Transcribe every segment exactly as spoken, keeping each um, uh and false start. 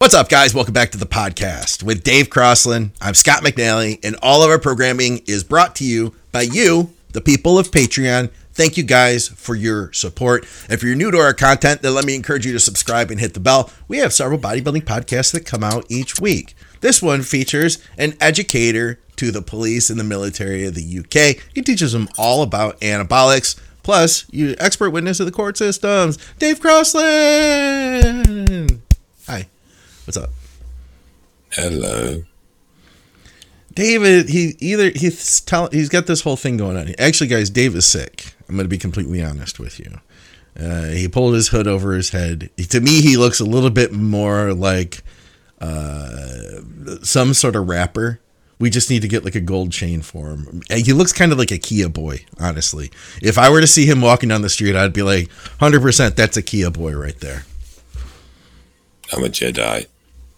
What's up, guys? Welcome back to the podcast with Dave Crossland. I'm Scott McNally, and all of our programming is brought to you by you, the people of Patreon. Thank you guys for your support. If you're new to our content, then let me encourage you to subscribe and hit the bell. We have several bodybuilding podcasts that come out each week. This one features an educator to the police and the military of the U K. He teaches them all about anabolics. Plus, you expert witness of the court systems, Dave Crossland. Hi. What's up? Hello. David, he either he's tell, he's got this whole thing going on. Actually, guys, Dave is sick. I'm going to be completely honest with you. Uh, he pulled his hood over his head. To me, he looks a little bit more like uh, some sort of rapper. We just need to get like a gold chain for him. He looks kind of like a Kia boy, honestly. If I were to see him walking down the street, I'd be like, one hundred percent, that's a Kia boy right there. I'm a Jedi.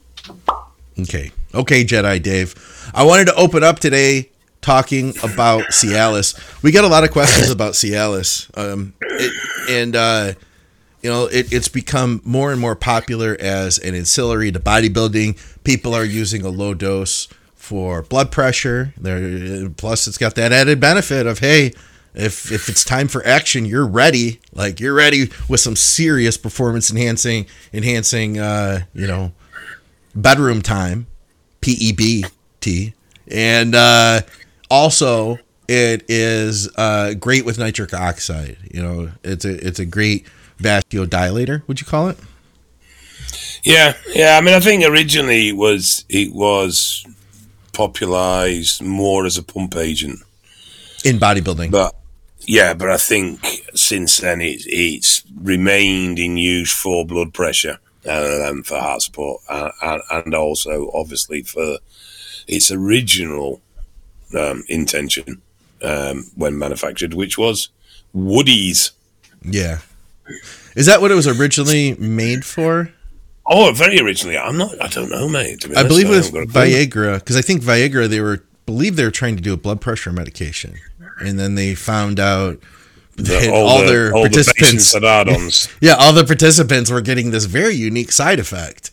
Okay. Okay, Jedi Dave. I wanted to open up today talking about Cialis. We got a lot of questions about Cialis. Um, it, and, uh, you know, it, it's become more and more popular as an ancillary to bodybuilding. People are using a low dose for blood pressure. There, plus, it's got that added benefit of, hey, if if it's time for action, you're ready. Like, you're ready with some serious performance enhancing, enhancing, uh, you know, bedroom time, P E B T. And uh, also, it is uh, great with nitric oxide. You know, it's a it's a great vasodilatator. Would you call it? Yeah, yeah. I mean, I think originally it was it was popularized more as a pump agent in bodybuilding, but yeah, but I think since then it, it's remained in use for blood pressure and for heart support, uh, and, and also obviously for its original um, intention um, when manufactured, which was Woody's. Yeah, is that what it was originally made for? Oh, very originally. I'm not. I don't know, mate. To be I honest, believe I it was haven't got a clue. Viagra, because I think Viagra they were believe they were trying to do a blood pressure medication, and then they found out that The- all, all the- their all the participants, patients had add-ons. yeah, all the participants were getting this very unique side effect.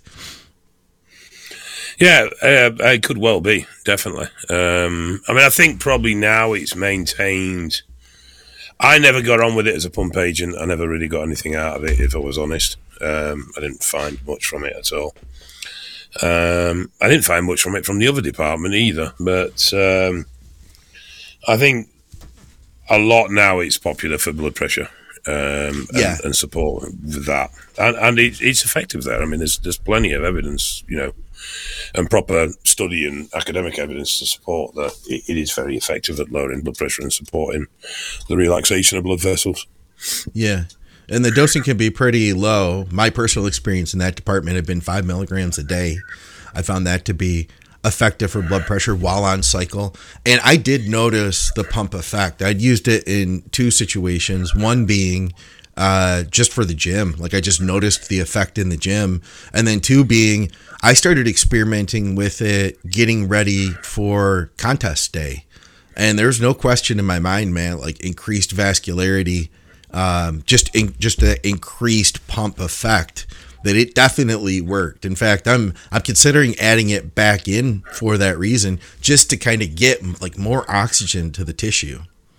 Yeah, uh, it could well be, definitely. Um, I mean, I think probably now it's maintained. I never got on with it as a pump agent. I never really got anything out of it, if I was honest. Um, I didn't find much from it at all. Um, I didn't find much from it from the other department either. But um, I think a lot now it's popular for blood pressure um, and, Yeah. and support with that. And, and it, it's effective there. I mean, there's, there's plenty of evidence, you know, and proper study and academic evidence to support that it, it is very effective at lowering blood pressure and supporting the relaxation of blood vessels. Yeah, and the dosing can be pretty low. My personal experience in that department had been five milligrams a day. I found that to be effective for blood pressure while on cycle. And I did notice the pump effect. I'd used it in two situations, one being uh, just for the gym. Like I just noticed the effect in the gym. And then two being I started experimenting with it getting ready for contest day. And there's no question in my mind, man, like increased vascularity, um, just in, just the increased pump effect, that it definitely worked. In fact, I'm I'm considering adding it back in for that reason, just to kind of get like more oxygen to the tissue.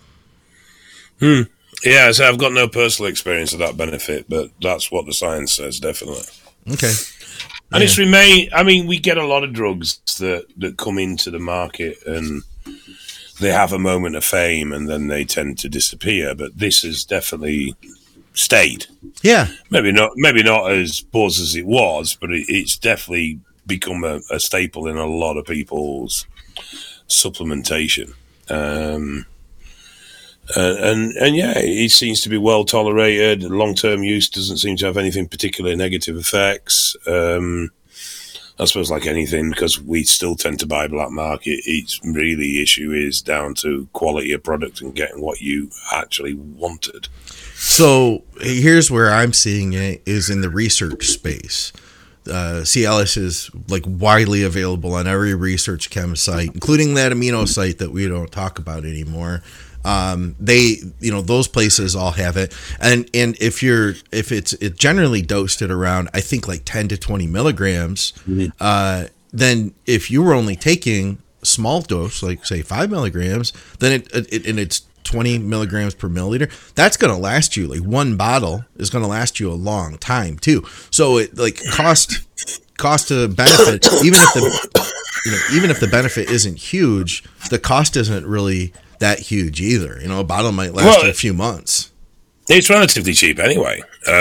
Hmm. Yeah, so I've got no personal experience of that benefit, but that's what the science says, definitely. Okay. And Yeah. it's remain. I mean, we get a lot of drugs that, that come into the market and they have a moment of fame and then they tend to disappear. But this has definitely stayed. Yeah. Maybe not. Maybe not as buzz as it was, but it, it's definitely become a, a staple in a lot of people's supplementation. Um, and, and and yeah, it seems to be well tolerated. Long-term use doesn't seem to have anything particularly negative effects. Um, I suppose like anything, because we still tend to buy black market, its really issue is down to quality of product and getting what you actually wanted. So here's where I'm seeing it is in the research space. uh, Cialis is like widely available on every research chem site, including that amino site that we don't talk about anymore. Um, they, you know, those places all have it. And, and if you're, if it's, it generally dosed at around, I think like ten to twenty milligrams, mm-hmm. uh, then if you were only taking small dose, like say five milligrams, then it, it and it's twenty milligrams per milliliter, that's going to last you, like one bottle is going to last you a long time too. So it like cost, cost to benefit, even if the, you know, even if the benefit isn't huge, the cost isn't really that huge either. You know, a bottle might last well, a few months. It's relatively cheap anyway.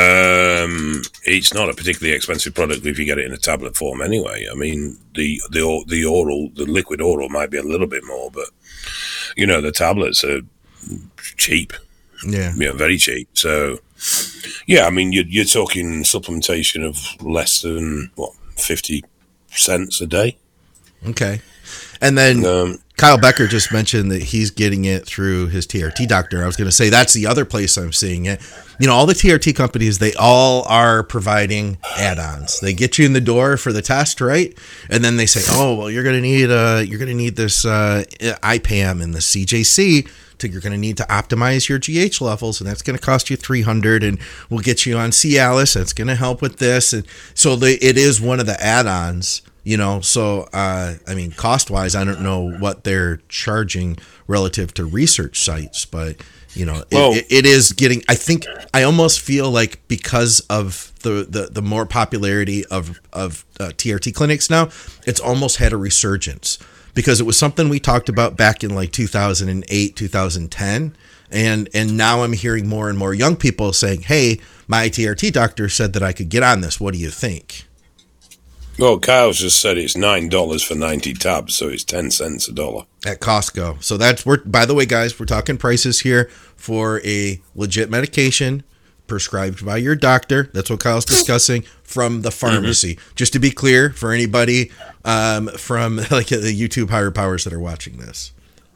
Um, it's not a particularly expensive product if you get it in a tablet form anyway. I mean, the the the oral, the liquid oral might be a little bit more, but you know, the tablets are cheap. Yeah, yeah, very cheap. So, yeah, I mean, you're you're talking supplementation of less than what fifty cents a day. Okay, and then. Um, Kyle Becker just mentioned that he's getting it through his T R T doctor. I was going to say that's the other place I'm seeing it. You know, all the T R T companies, they all are providing add-ons. They get you in the door for the test, right? And then they say, "Oh, well, you're going to need uh you're going to need this uh, I PAM and the C J C. To, you're going to need to optimize your G H levels, and that's going to cost you three hundred dollars, and we'll get you on Cialis. That's going to help with this." And so they, it is one of the add-ons. You know, so, uh, I mean, cost-wise, I don't know what they're charging relative to research sites, but, you know, it, well, it, it is getting, I think, I almost feel like because of the, the, the more popularity of, of uh, T R T clinics now, it's almost had a resurgence because it was something we talked about back in like two thousand eight, two thousand ten. And, and now I'm hearing more and more young people saying, hey, my T R T doctor said that I could get on this. What do you think? Well, Kyle's just said it's nine dollars for ninety tabs, so it's ten cents a dollar. At Costco. So that's, we're, by the way, guys, we're talking prices here for a legit medication prescribed by your doctor. That's what Kyle's discussing from the pharmacy. Mm-hmm. Just to be clear for anybody um, from like the YouTube higher powers that are watching this.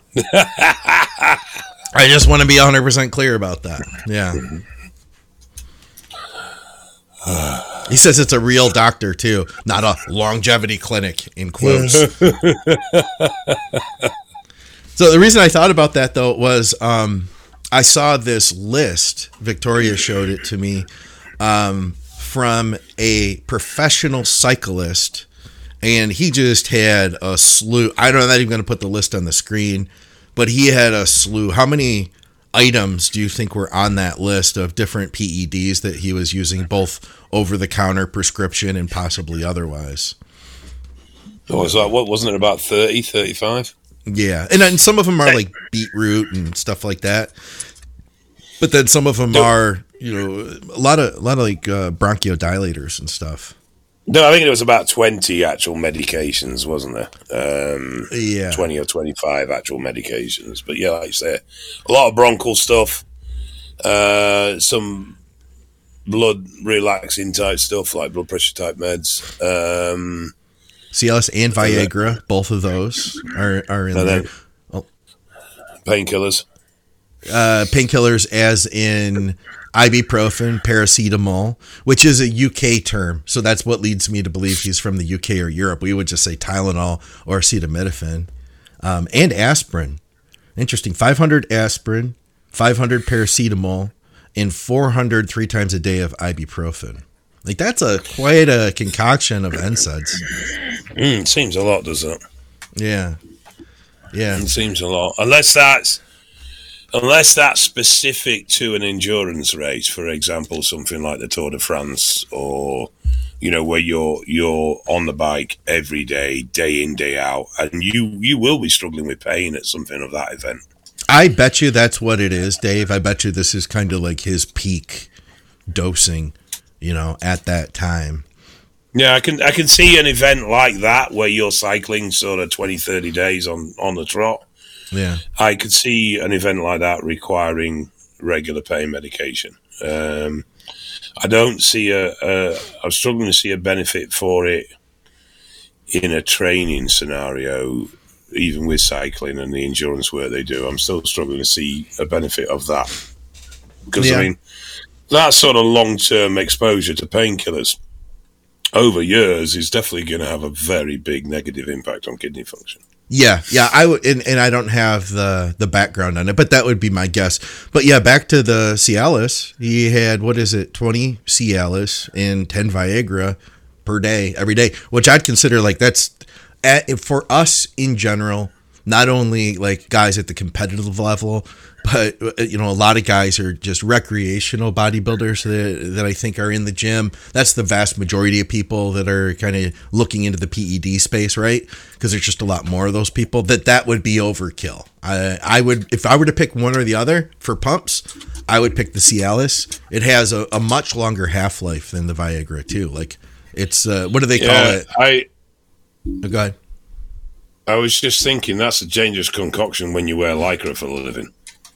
I just want to be one hundred percent clear about that. Yeah. He says it's a real doctor, too, not a longevity clinic, in quotes. So the reason I thought about that, though, was um, I saw this list. Victoria showed it to me um, from a professional cyclist, and he just had a slew. I don't know, I'm not even going to put the list on the screen, but he had a slew. How many items do you think were on that list of different P E Ds that he was using, both over-the-counter, prescription, and possibly otherwise? Oh, was that, what, wasn't it about thirty, thirty-five? Yeah, and then some of them are like beetroot and stuff like that. But then some of them no. are, you know, a lot of a lot of like uh, bronchodilators and stuff. No, I think it was about twenty actual medications, wasn't there? Um, yeah. twenty or twenty-five actual medications. But yeah, like you say, a lot of bronchial stuff, uh, some blood relaxing type stuff like blood pressure type meds. Um, Cialis and Viagra, then, both of those are, are in there. Oh. Painkillers. Uh, painkillers as in ibuprofen, paracetamol, which is a U K term. So that's what leads me to believe he's from the U K or Europe. We would just say Tylenol or acetaminophen. Um, and aspirin. Interesting. five hundred aspirin, five hundred paracetamol, and four hundred three times a day of ibuprofen. Like, that's a quite a concoction of N SAIDs. Mm, seems a lot, doesn't it? Yeah. Yeah. It seems a lot. Unless that's Unless that's specific to an endurance race, for example, something like the Tour de France, or, you know, where you're you're on the bike every day, day in, day out, and you, you will be struggling with pain at something of that event. I bet you that's what it is, Dave. I bet you this is kind of like his peak dosing, you know, at that time. Yeah, I can I can see an event like that where you're cycling sort of twenty, thirty days on, on the trot. Yeah, I could see an event like that requiring regular pain medication. Um, I don't see a, a. I'm struggling to see a benefit for it in a training scenario, even with cycling and the endurance work they do. I'm still struggling to see a benefit of that because yeah. I mean, that sort of long-term exposure to painkillers over years is definitely going to have a very big negative impact on kidney function. Yeah, yeah, I would, and, and I don't have the the background on it, but that would be my guess. But yeah, back to the Cialis, he had, what is it, twenty Cialis and ten Viagra per day, every day, which I'd consider like that's, at, for us in general, not only like guys at the competitive level, but, you know, a lot of guys are just recreational bodybuilders that, that I think are in the gym. That's the vast majority of people that are kind of looking into the P E D space, right? Because there's just a lot more of those people. That that would be overkill. I, I would, if I were to pick one or the other for pumps, I would pick the Cialis. It has a, a much longer half-life than the Viagra too. Like it's, uh, what do they call yeah, it? I, oh, go ahead. I was just thinking that's a dangerous concoction when you wear Lycra for a living.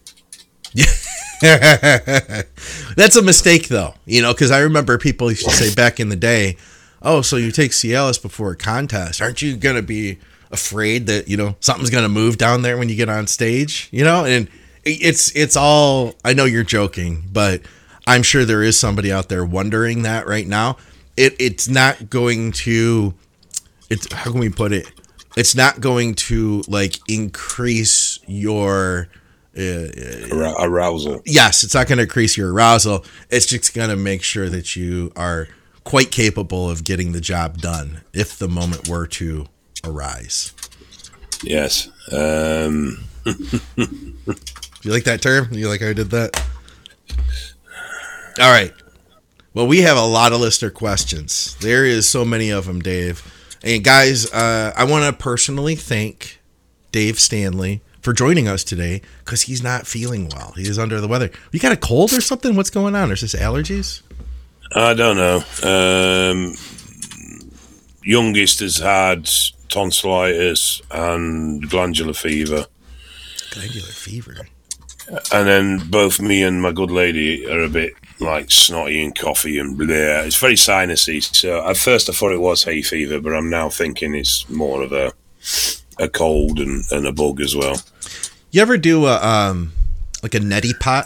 That's a mistake though, you know, because I remember people used to say back in the day, oh, so you take Cialis before a contest, aren't you going to be afraid that, you know, something's going to move down there when you get on stage, you know? And it's it's all, I know you're joking, but I'm sure there is somebody out there wondering that right now. It it's not going to, it's, how can we put it? It's not going to like increase your Uh, arousal. Yes, it's not going to increase your arousal. It's just going to make sure that you are quite capable of getting the job done if the moment were to arise. Yes. Um. You like that term? You like how I did that? All right. Well, we have a lot of listener questions. There is so many of them, Dave. And guys, uh, I want to personally thank Dave Stanley for joining us today because he's not feeling well. He is under the weather. You got a cold or something? What's going on? Is this allergies? I don't know. Um, youngest has had tonsillitis and glandular fever. Glandular fever? And then both me and my good lady are a bit like snotty and coughy and blah. It's very sinusy. So at first I thought it was hay fever, but I'm now thinking it's more of a a cold and, and a bug as well. You ever do a um like a neti pot?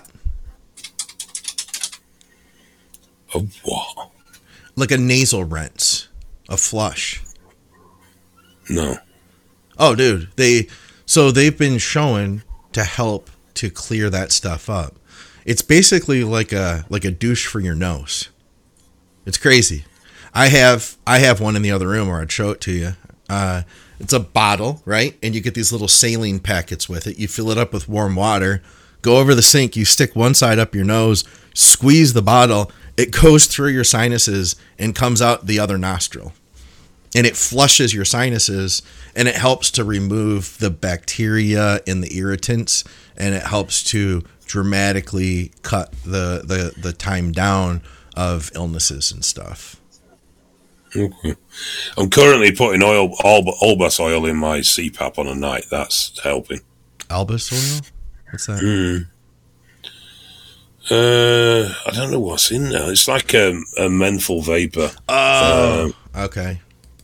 A what? Like a nasal rinse, a flush. No. Oh, dude, they so they've been shown to help to clear that stuff up. It's basically like a like a douche for your nose. It's crazy. I have I have one in the other room, or I'd show it to you. Uh, it's a bottle, right? And you get these little saline packets with it. You fill it up with warm water, go over the sink, you stick one side up your nose, squeeze the bottle, it goes through your sinuses and comes out the other nostril. And it flushes your sinuses, and it helps to remove the bacteria and the irritants, and it helps to dramatically cut the, the, the time down of illnesses and stuff. Okay. I'm currently putting oil, Albus oil in my C PAP on a night. That's helping. Albus oil? What's that? Mm. Uh, I don't know what's in there. It's like a, a menthol vapor. Oh, um, okay.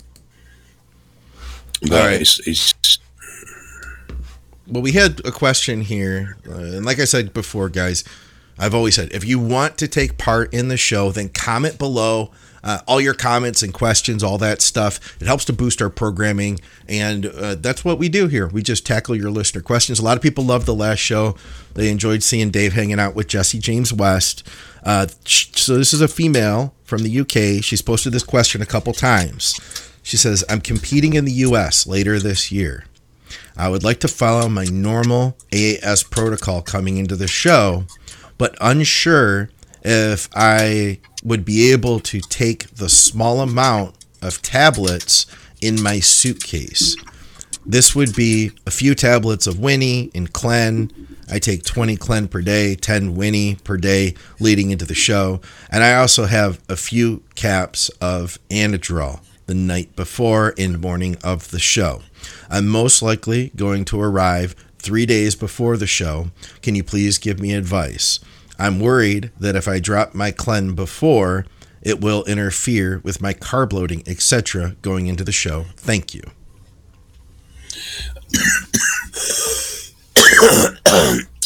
All right. It's, it's... Well, we had a question here, uh, and like I said before, guys, I've always said, if you want to take part in the show, then comment below. Uh, all your comments and questions, all that stuff. It helps to boost our programming, and uh, that's what we do here. We just tackle your listener questions. A lot of people loved the last show. They enjoyed seeing Dave hanging out with Jesse James West. Uh, so this is a female from the U K. She's posted this question a couple times. She says, I'm competing in the U S later this year. I would like to follow my normal A A S protocol coming into the show, but unsure if I would be able to take the small amount of tablets in my suitcase. This would be a few tablets of Winnie and Clen. I take twenty Clen per day, ten Winnie per day leading into the show. And I also have a few caps of Anadrol the night before and morning of the show. I'm most likely going to arrive three days before the show. Can you please give me advice? I'm worried that if I drop my Clen before, it will interfere with my carb loading, et cetera going into the show. Thank you.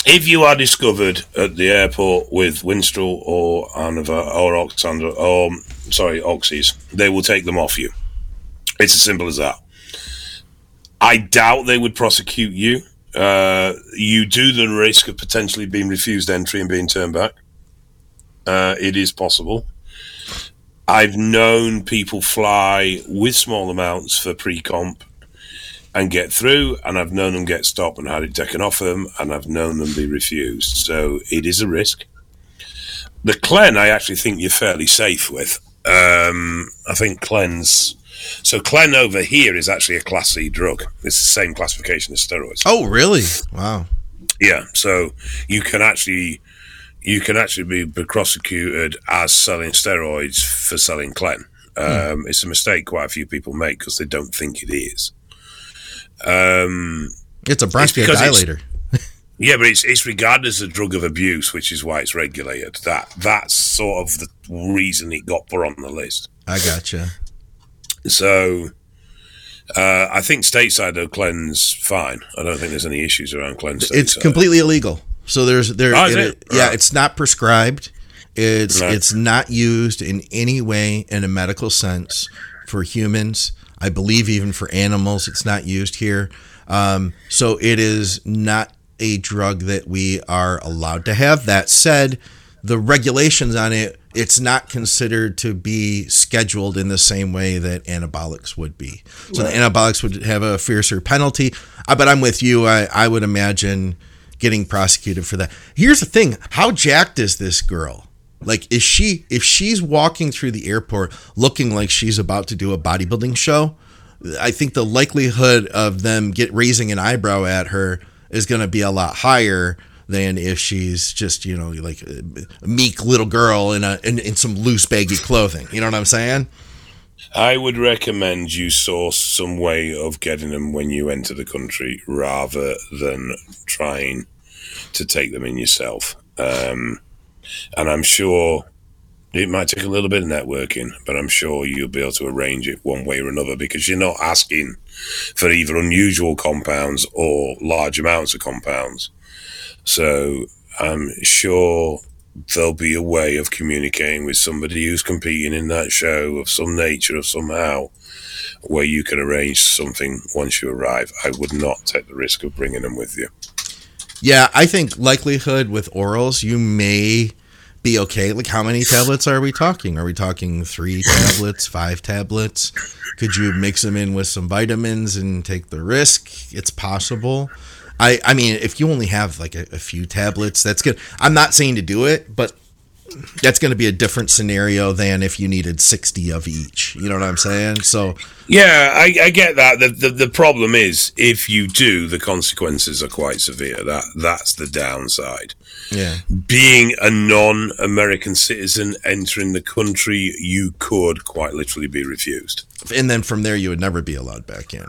If you are discovered at the airport with Winstrol or Anavar or Oxandra, or sorry, Oxys, they will take them off you. It's as simple as that. I doubt they would prosecute you. Uh, you do the risk of potentially being refused entry and being turned back. Uh, it is possible. I've known people fly with small amounts for pre-comp and get through, and I've known them get stopped and had it taken off them, and I've known them be refused. So it is a risk. The Clen, I actually think you're fairly safe with. Um, I think Clen's... So Clen over here is actually a Class C drug. It's the same classification as steroids. Oh, really? Wow. Yeah, so you can actually... You can actually be prosecuted as selling steroids for selling Clen. Um, mm. It's a mistake quite a few people make because they don't think it is. Um, it's a bronchodilator. Yeah, but it's it's regarded as a drug of abuse, which is why it's regulated. That That's sort of the reason it got put on the list. I gotcha. So uh, I think stateside, though, Clen's fine. I don't think there's any issues around Clen stateside. It's completely illegal. So there's there, oh, is it, it? yeah, right. It's not prescribed. It's no. it's not used in any way in a medical sense for humans. I believe even for animals, it's not used here. Um, so it is not a drug that we are allowed to have. That said, the regulations on it, it's not considered to be scheduled in the same way that anabolics would be. So right. the anabolics would have a fiercer penalty. Uh, but I'm with you. I, I would imagine getting prosecuted for that. Here's the thing. How jacked is this girl? Like, is she, if she's walking through the airport looking like she's about to do a bodybuilding show, I think the likelihood of them get raising an eyebrow at her is going to be a lot higher than if she's just, you know, like a meek little girl in a, in, in some loose baggy clothing. You know what I'm saying? I would recommend you source some way of getting them when you enter the country rather than trying to take them in yourself. Um, and I'm sure it might take a little bit of networking, but I'm sure you'll be able to arrange it one way or another because you're not asking for either unusual compounds or large amounts of compounds. So I'm sure there'll be a way of communicating with somebody who's competing in that show of some nature or somehow where you can arrange something once you arrive. I would not take the risk of bringing them with you. Yeah, I think likelihood with orals, you may be okay. Like, how many tablets are we talking? Are we talking three tablets, five tablets? Could you mix them in with some vitamins and take the risk? It's possible. I, I mean, if you only have like a, a few tablets, that's good. I'm not saying to do it, but that's going to be a different scenario than if you needed sixty of each. You know what I'm saying? So yeah, I, I get that. The, the the problem is if you do, the consequences are quite severe. That that's the downside. Yeah. Being a non-American citizen entering the country, you could quite literally be refused. And then from there, you would never be allowed back in.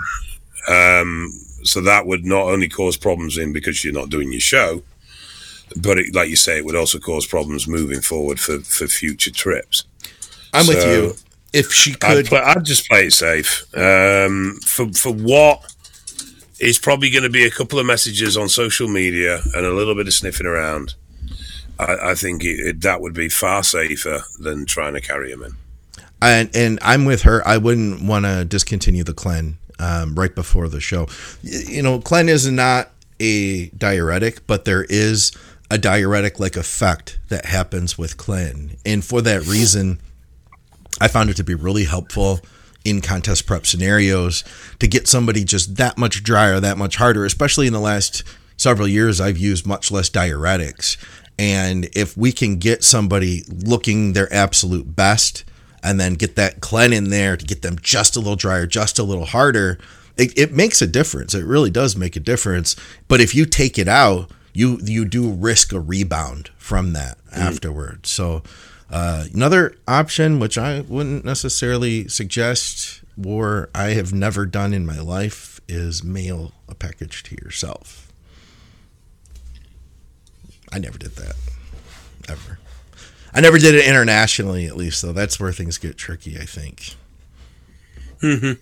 Um. So that would not only cause problems in because you're not doing your show, but it, like you say, it would also cause problems moving forward for, for future trips. I'm so with you. If she could, I'd, play, I'd just play it safe. Um, for for what is probably going to be a couple of messages on social media and a little bit of sniffing around, I, I think it, it, that would be far safer than trying to carry them in. And and I'm with her. I wouldn't want to discontinue the Clen. Um, right before the show. You know, Clen is not a diuretic, but there is a diuretic-like effect that happens with Clen. And for that reason, I found it to be really helpful in contest prep scenarios to get somebody just that much drier, that much harder, especially in the last several years, I've used much less diuretics. And if we can get somebody looking their absolute best and then get that Clen in there to get them just a little drier, just a little harder, it, it makes a difference. It really does make a difference. But if you take it out, you you do risk a rebound from that mm. afterwards. So uh, another option, which I wouldn't necessarily suggest or I have never done in my life, is mail a package to yourself. I never did that, ever. I never did it internationally, at least, though. That's where things get tricky, I think. Mm-hmm.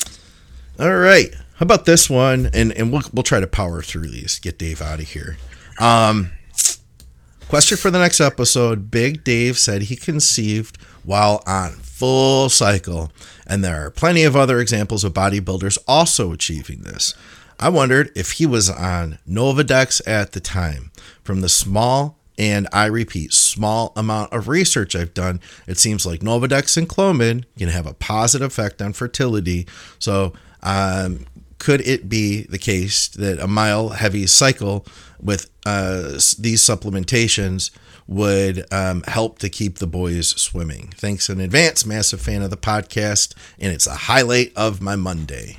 All right. How about this one? And and we'll we'll try to power through these, get Dave out of here. Um, question for the next episode. Big Dave said he conceived while on full cycle, and there are plenty of other examples of bodybuilders also achieving this. I wondered if he was on Nolvadex at the time. From the small, and I repeat, small amount of research I've done, it seems like Nolvadex and Clomid can have a positive effect on fertility. So um, could it be the case that a mile heavy cycle with uh, these supplementations would um, help to keep the boys swimming? Thanks in advance. Massive fan of the podcast, and it's a highlight of my Monday.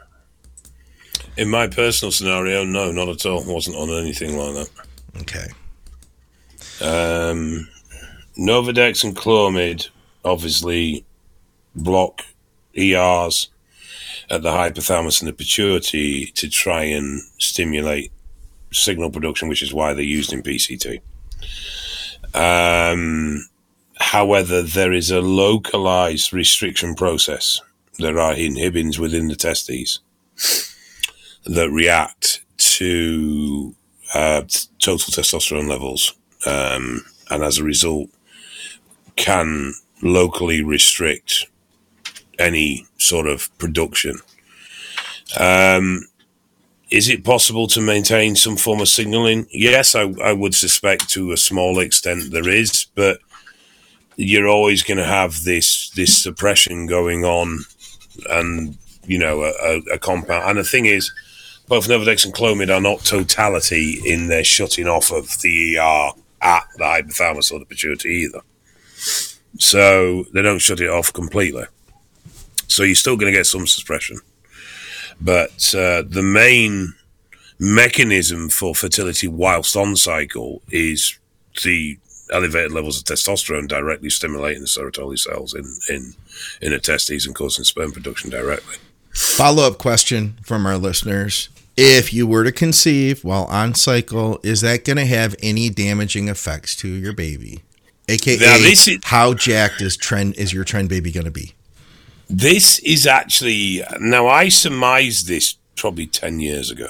In my personal scenario, no, not at all. Wasn't on anything like that. Okay. Um, Nolvadex and Clomid obviously block E Rs at the hypothalamus and the pituitary to try and stimulate signal production, which is why they're used in P C T. Um, however, there is a localized restriction process. There are inhibins within the testes that react to uh, total testosterone levels, um, and as a result can locally restrict any sort of production. Um, is it possible to maintain some form of signaling? Yes, I, I would suspect to a small extent there is, but you're always going to have this this suppression going on, and you know a, a, a compound. And the thing is, both Nolvadex and Clomid are not totality in their shutting off of the E R at the hypothalamus or the pituitary either. So they don't shut it off completely. So you're still going to get some suppression. But uh, the main mechanism for fertility whilst on cycle is the elevated levels of testosterone directly stimulating the Sertoli cells in, in, in the testes and causing sperm production directly. Follow-up question from our listeners. If you were to conceive while on cycle, is that going to have any damaging effects to your baby? A K A, now, this is, how jacked is trend is your trend baby going to be? This is actually, now I surmised this probably ten years ago.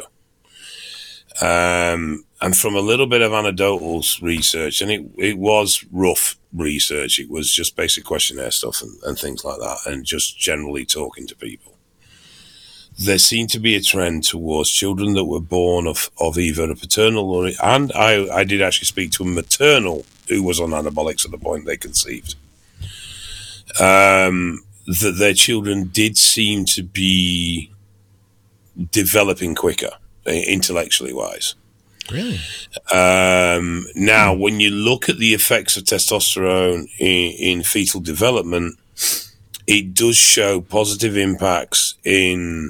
Um, and from a little bit of anecdotal research, and it, it was rough research. It was just basic questionnaire stuff and, and things like that, and just generally talking to people. There seemed to be a trend towards children that were born of, of either a paternal or, and I, I did actually speak to a maternal who was on anabolics at the point they conceived. Um, that their children did seem to be developing quicker, intellectually wise. Really? Um, now, hmm. when you look at the effects of testosterone in, in fetal development, it does show positive impacts in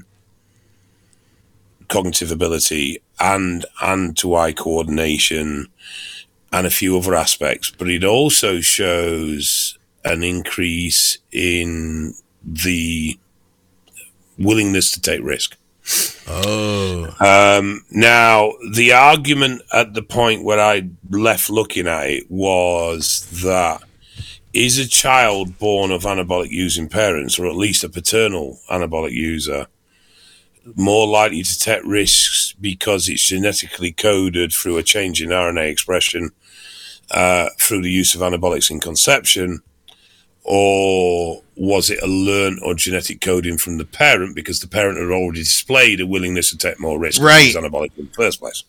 cognitive ability and hand-to-eye coordination and a few other aspects, but it also shows an increase in the willingness to take risk. Oh. Um, now, the argument at the point where I left looking at it was that is a child born of anabolic using parents, or at least a paternal anabolic user, more likely to take risks because it's genetically coded through a change in R N A expression uh, through the use of anabolics in conception? Or was it a learned or genetic coding from the parent because the parent had already displayed a willingness to take more risk right. because it was anabolic in the first place?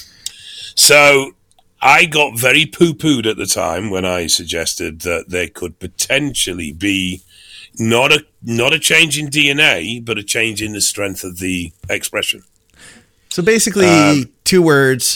So I got very poo-pooed at the time when I suggested that there could potentially be not a not a change in D N A, but a change in the strength of the expression. So basically, um, two words,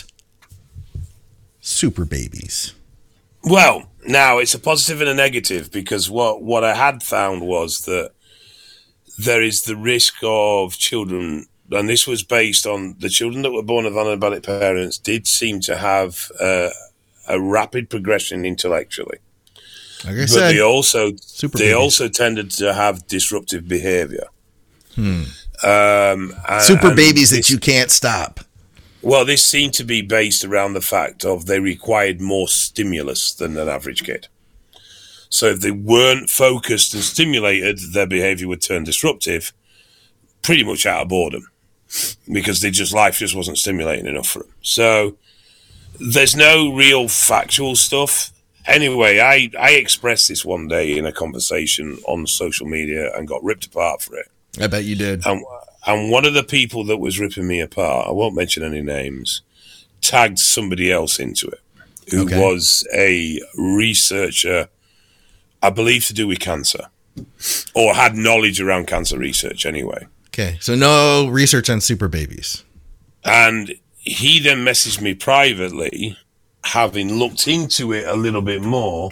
super babies. Well, now it's a positive and a negative, because what, what I had found was that there is the risk of children, and this was based on the children that were born of anabolic parents did seem to have uh, a rapid progression intellectually. Like I but said, they also super they babies. also tended to have disruptive behavior. Hmm. Um, and, super babies this, that you can't stop. Well, this seemed to be based around the fact of they required more stimulus than an average kid. So if they weren't focused and stimulated, their behavior would turn disruptive, pretty much out of boredom, because they just life just wasn't stimulating enough for them. So there's no real factual stuff. Anyway, I, I expressed this one day in a conversation on social media and got ripped apart for it. I bet you did. And, and one of the people that was ripping me apart, I won't mention any names, tagged somebody else into it, who okay. was a researcher, I believe to do with cancer, or had knowledge around cancer research anyway. Okay, so no research on super babies. And he then messaged me privately, having looked into it a little bit more,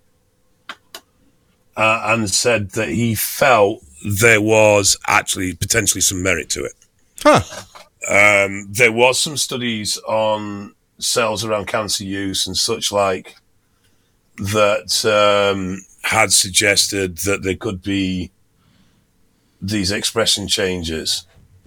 uh, and said that he felt there was actually potentially some merit to it. Huh. Um, there was some studies on cells around cancer use and such like that um, had suggested that there could be these expression changes.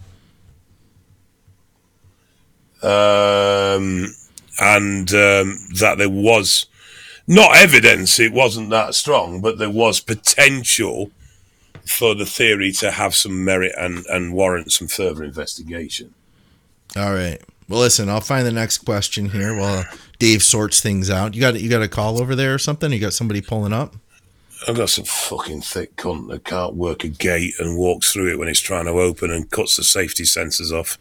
Um, and um, that there was not evidence, it wasn't that strong, but there was potential for the theory to have some merit and, and warrant some further investigation. All right. Well, listen, I'll find the next question here while Dave sorts things out. You got you got a call over there or something? You got somebody pulling up? I've got some fucking thick cunt that can't work a gate and walks through it when it's trying to open and cuts the safety sensors off.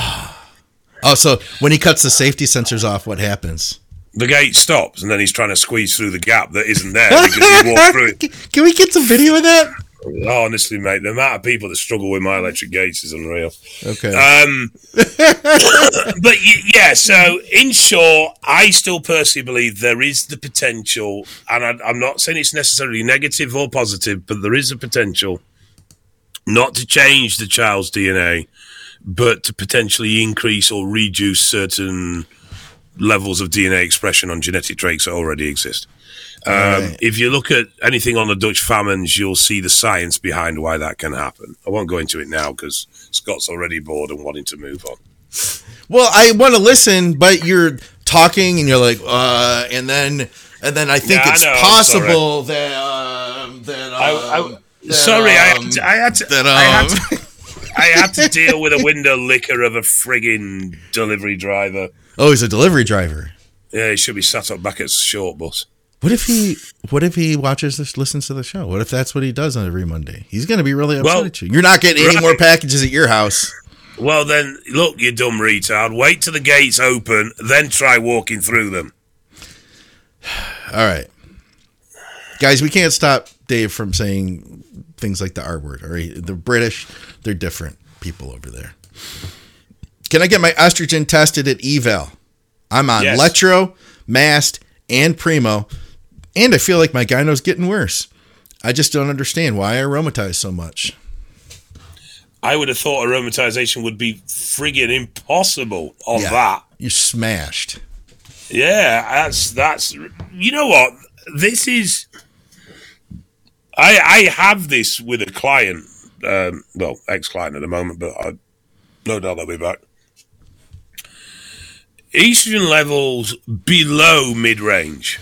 Oh, so when he cuts the safety sensors off, what happens? The gate stops, and then he's trying to squeeze through the gap that isn't there because he walked through it. Can we get some video of that? Oh, honestly, mate, the amount of people that struggle with my electric gates is unreal. Okay. Um, but, yeah, so in short, I still personally believe there is the potential, and I, I'm not saying it's necessarily negative or positive, but there is a potential not to change the child's D N A, but to potentially increase or reduce certain levels of D N A expression on genetic traits that already exist. Um, right. If you look at anything on the Dutch famines, you'll see the science behind why that can happen. I won't go into it now because Scott's already bored and wanting to move on. Well, I want to listen, but you're talking and you're like, uh, and then and then I think yeah, it's I know, possible that um, that, um, I, I, that sorry, um, I had to, I had to, that, um, I had to I had to deal with a window licker of a frigging delivery driver. Oh, he's a delivery driver. Yeah, he should be sat up back at short bus. What if he? What if he watches this, listens to the show? What if that's what he does on every Monday? He's going to be really upset well, at you. You're not getting any right. more packages at your house. Well, then look, you dumb retard. Wait till the gates open, then try walking through them. All right, guys, we can't stop Dave from saying things like the R word. All right, the British, they're different people over there. Can I get my estrogen tested at eval? I'm on yes. Letro, Mast, and Primo, and I feel like my gyno's getting worse. I just don't understand why I aromatize so much. I would have thought aromatization would be friggin' impossible on yeah, that. You're smashed. Yeah, that's that's. You know what? This is. I I have this with a client, um, well, ex-client at the moment, but I no doubt they'll be back. Estrogen levels below mid-range.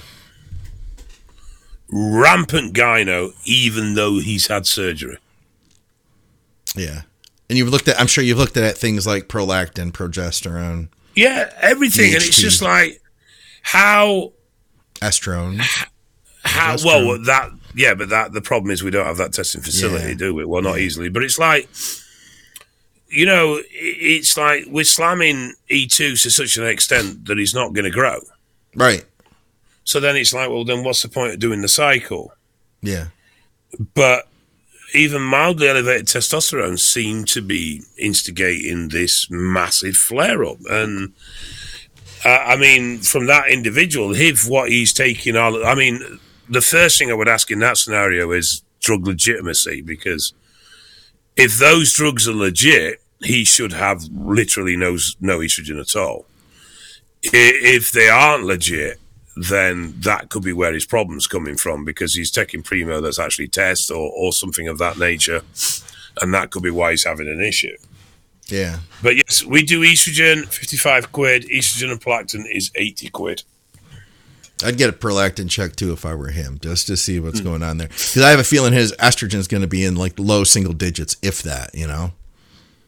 Rampant gyno, even though he's had surgery. Yeah. And you've looked at, I'm sure you've looked at things like prolactin, progesterone. Yeah, everything. D H T, and it's just like, how... Estrone. How, Estrone. well, that, yeah, but that the problem is we don't have that testing facility, yeah. do we? Well, not yeah. easily. But it's like... You know, it's like we're slamming E two to such an extent that he's not going to grow. Right. So then it's like, well, then what's the point of doing the cycle? Yeah. But even mildly elevated testosterone seemed to be instigating this massive flare-up. And, uh, I mean, from that individual, if what he's taking, all, I mean, the first thing I would ask in that scenario is drug legitimacy, because... if those drugs are legit, he should have literally no, no estrogen at all. If they aren't legit, then that could be where his problem's coming from, because he's taking Primo that's actually test or, or something of that nature, and that could be why he's having an issue. Yeah. But yes, we do estrogen, fifty-five quid. Estrogen and prolactin is eighty quid. I'd get a prolactin check too if I were him, just to see what's mm. going on there. Because I have a feeling his estrogen is going to be in like low single digits, if that, you know?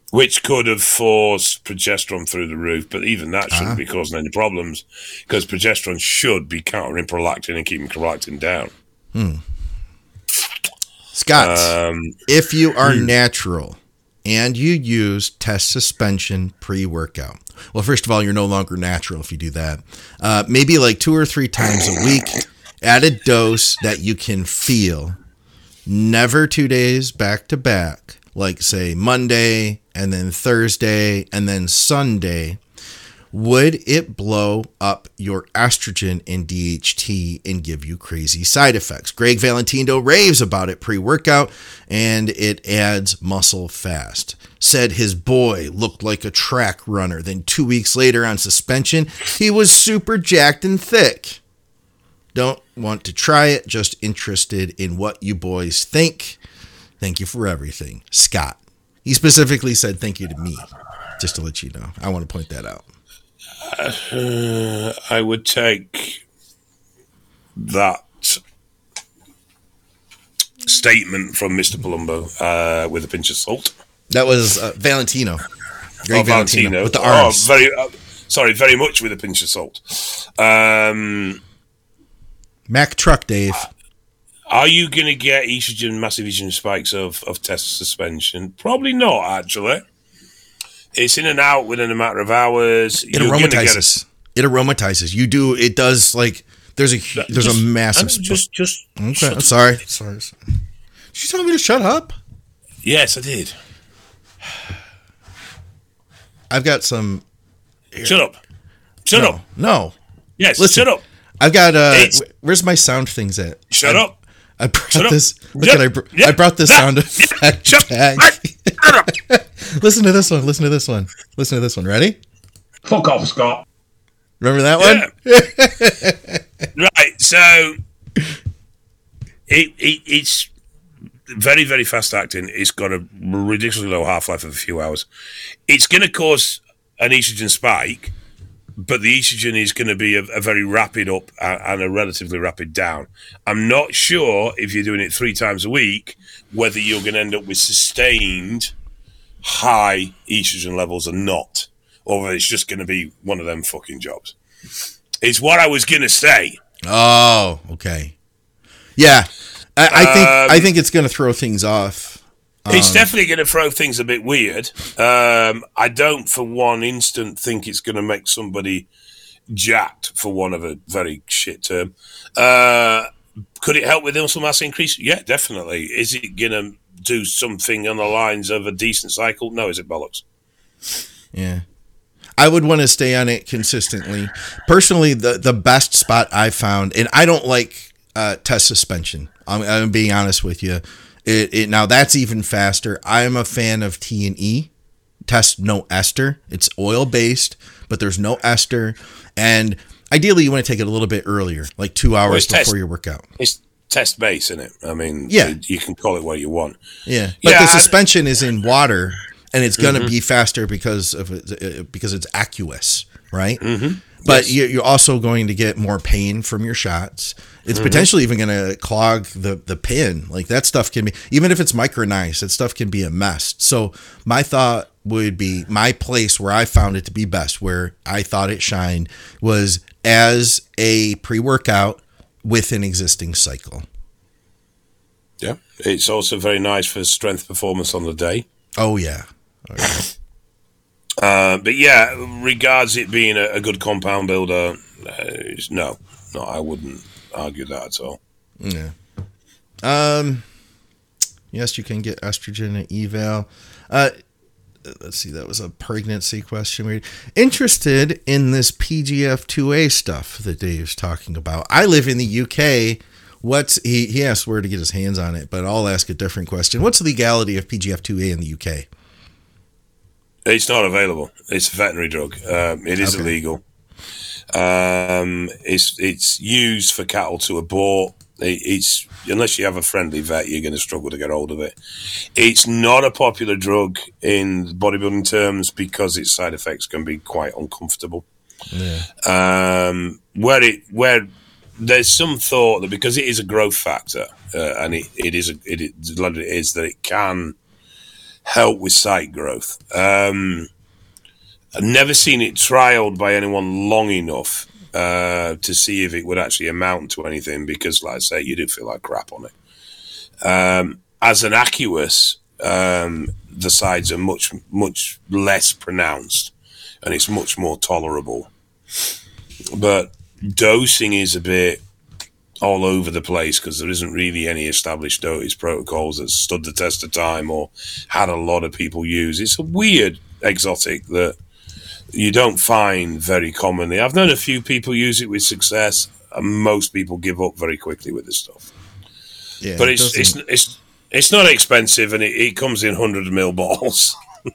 which could have forced progesterone through the roof, but even that shouldn't ah. be causing any problems because progesterone should be countering prolactin and keeping prolactin down. Hmm. Scott, um, if you are hmm. natural and you use test suspension pre-workout, well, first of all, you're no longer natural if you do that. Uh, maybe like two or three times a week at a dose that you can feel. Never two days back to back. Like, say, Monday, and then Thursday, and then Sunday, would it blow up your estrogen and D H T and give you crazy side effects? Greg Valentino raves about it pre-workout, and it adds muscle fast. Said his boy looked like a track runner. Then two weeks later on suspension, he was super jacked and thick. Don't want to try it, just interested in what you boys think. Thank you for everything, Scott. He specifically said thank you to me, just to let you know. I want to point that out. Uh, I would take that statement from Mister Palumbo uh, with a pinch of salt. That was uh, Valentino. Greg oh, Valentino. Valentino. With the arms. Oh, very, uh, sorry, very much with a pinch of salt. Um, Mack truck, Dave. Uh, Are you going to get estrogen, massive estrogen spikes of, of test suspension? Probably not, actually. It's in and out within a matter of hours. It You're aromatizes. A... It aromatizes. You do. It does. Like there's a there's just, a massive. Sp- just just. Okay. I'm sorry. Sorry. She's telling me to shut up. Yes, I did. I've got some. Here. Shut up. Shut no, up. No. Yes. Listen, shut up. I've got. Uh, it's... Where's my sound things at? Shut I, up. I brought Shut this. Up. Look yep. at I, br- yep. I brought this yep. sound effect yep. back. Shut up. Listen to this one. Listen to this one. Listen to this one. Ready? Fuck off, Scott. Remember that one? Yeah. Right. So it, it it's very very fast acting. It's got a ridiculously low half life of a few hours. It's going to cause an estrogen spike, but the estrogen is going to be a, a very rapid up and a relatively rapid down. I'm not sure if you're doing it three times a week whether you're going to end up with sustained high estrogen levels or not, or whether it's just going to be one of them fucking jobs. It's what I was going to say. Oh, okay. Yeah, I, I think um, I think it's going to throw things off. It's um, definitely going to throw things a bit weird. Um, I don't, for one instant, think it's going to make somebody jacked, for one of a very shit term. Uh, could it help with muscle mass increase? Yeah, definitely. Is it going to do something on the lines of a decent cycle? No, is it bollocks? Yeah. I would want to stay on it consistently. Personally, the, the best spot I've found, and I don't like uh, test suspension. I'm, I'm being honest with you. It, it now that's even faster. I'm a fan of T and E. Test no ester. It's oil based, but there's no ester. And ideally, you want to take it a little bit earlier, like two hours well, before test, your workout. It's test base, isn't it? I mean, yeah. you can call it what you want. Yeah, but yeah, the suspension I, is in water, and it's going to mm-hmm. be faster because of it, because it's aqueous, right? Mm-hmm. But yes. you're also going to get more pain from your shots. It's mm-hmm. potentially even going to clog the, the pin. Like that stuff can be, even if it's micronized, that stuff can be a mess. So my thought would be my place where I found it to be best, where I thought it shined, was as a pre-workout with an existing cycle. Yeah. It's also very nice for strength performance on the day. Oh, yeah. Oh, yeah. Uh, but yeah, regards it being a, a good compound builder, uh, no, no, I wouldn't argue that at all. Yeah. Um. Yes, you can get estrogen and eval. Uh, let's see, that was a pregnancy question. We're interested in this P G F two A stuff that Dave's talking about. I live in the U K. What's he? He asked where to get his hands on it, but I'll ask a different question. What's the legality of P G F two A in the U K? It's not available. It's a veterinary drug. Um, it is okay. illegal. Um, it's it's used for cattle to abort. It, it's unless you have a friendly vet, you're going to struggle to get hold of it. It's not a popular drug in bodybuilding terms because its side effects can be quite uncomfortable. Yeah. Um, where it where there's some thought that because it is a growth factor, uh, and it, it is a, it, it is that it can help with site growth. Um, I've never seen it trialed by anyone long enough uh, to see if it would actually amount to anything, because, like I say, you do feel like crap on it. Um, as an Acuus, um, the sides are much, much less pronounced, and it's much more tolerable. But dosing is a bit all over the place, because there isn't really any established dosage protocols that stood the test of time or had a lot of people use. It's a weird exotic that you don't find very commonly. I've known a few people use it with success, and most people give up very quickly with this stuff. Yeah, but it it's, it's it's it's not expensive, and it, it comes in hundred mil bottles.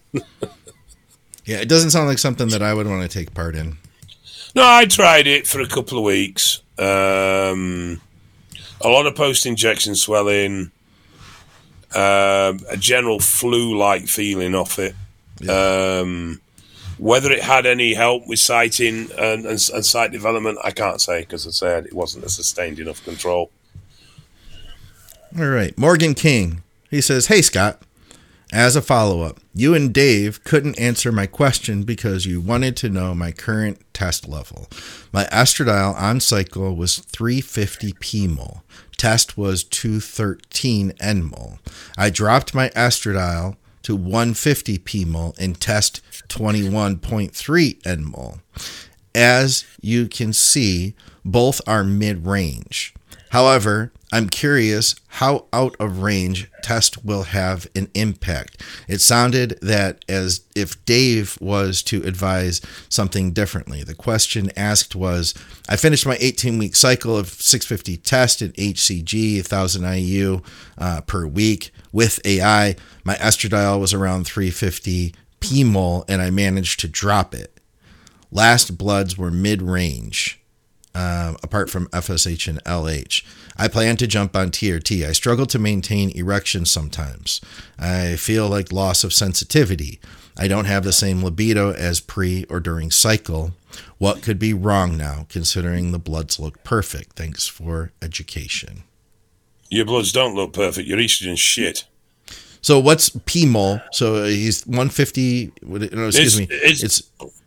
Yeah, it doesn't sound like something that I would want to take part in. No, I tried it for a couple of weeks. Um, a lot of post-injection swelling, um, a general flu-like feeling off it. Yeah. Um, whether it had any help with sighting and, and, and sight development, I can't say, because I said it wasn't a sustained enough control. All right. Morgan King. He says, "Hey, Scott. As a follow-up, you and Dave couldn't answer my question because you wanted to know my current test level. My estradiol on cycle was three fifty p-mol. Test was two thirteen n-mol. I dropped my estradiol to one fifty p-mol and test twenty-one point three n-mol. As you can see, both are mid-range. However, I'm curious how out of range test will have an impact. It sounded that as if Dave was to advise something differently. The question asked was, I finished my eighteen-week cycle of six fifty test at H C G, one thousand I U uh, per week with A I. My estradiol was around three fifty p-mol, and I managed to drop it. Last bloods were mid-range. Uh, apart from F S H and L H. I plan to jump on T R T. I struggle to maintain erection sometimes. I feel like loss of sensitivity. I don't have the same libido as pre or during cycle. What could be wrong now, considering the bloods look perfect? Thanks for education." Your bloods don't look perfect. Your estrogen's shit. So what's p-mol? So he's one fifty. No, excuse it's, me. It's... it's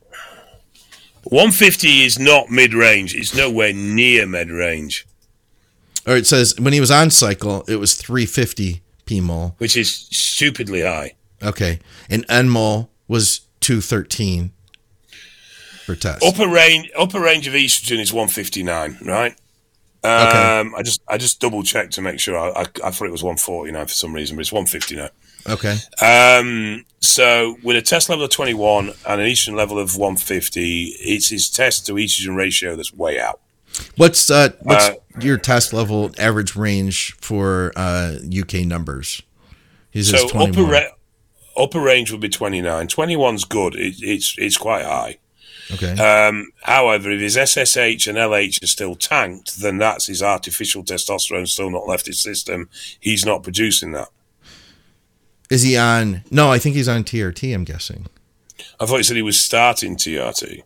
one fifty is not mid-range. It's nowhere near mid-range. Or it says when he was on cycle, it was three fifty p-mol. Which is stupidly high. Okay. And n-mol was two thirteen per test. Upper range upper range of estrogen is one fifty-nine, right? Um, okay. I just I just double-checked to make sure. I, I, I thought it was one forty-nine for some reason, but it's one fifty-nine. Okay. Um, so with a test level of twenty-one and an estrogen level of one fifty, it's his test to estrogen ratio that's way out. What's uh what's uh, your test level average range for uh, U K numbers? He says so upper ra- upper range would be twenty-nine. twenty-one's good. It, it's it's quite high. Okay. Um, however, if his S S H and L H are still tanked, then that's his artificial testosterone still not left his system. He's not producing that. Is he on? No, I think he's on T R T, I'm guessing. I thought he said he was starting T R T.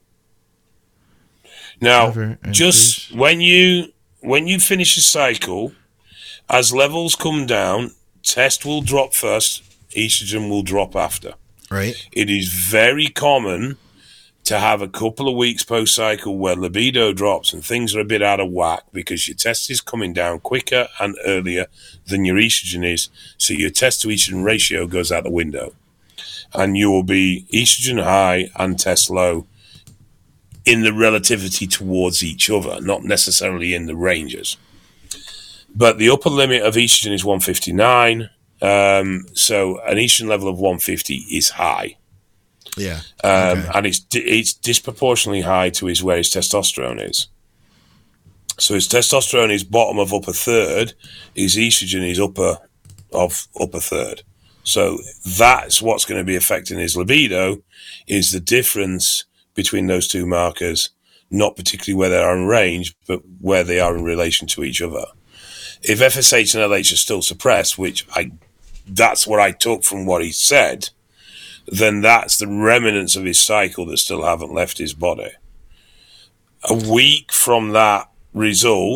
Now, just when you when you finish a cycle, as levels come down, test will drop first, estrogen will drop after. Right. It is very common to have a couple of weeks post-cycle where libido drops and things are a bit out of whack because your test is coming down quicker and earlier than your estrogen is, so your test to estrogen ratio goes out the window. And you will be estrogen high and test low in the relativity towards each other, not necessarily in the ranges. But the upper limit of estrogen is one fifty-nine, um, so an estrogen level of one fifty is high. Yeah, um, okay. and it's it's disproportionately high to his where his testosterone is. So his testosterone is bottom of upper third, his estrogen is upper of upper third. So that's what's going to be affecting his libido, is the difference between those two markers, not particularly where they are in range, but where they are in relation to each other. If F S H and L H are still suppressed, which I that's what I took from what he said, then that's the remnants of his cycle that still haven't left his body. A week from that result,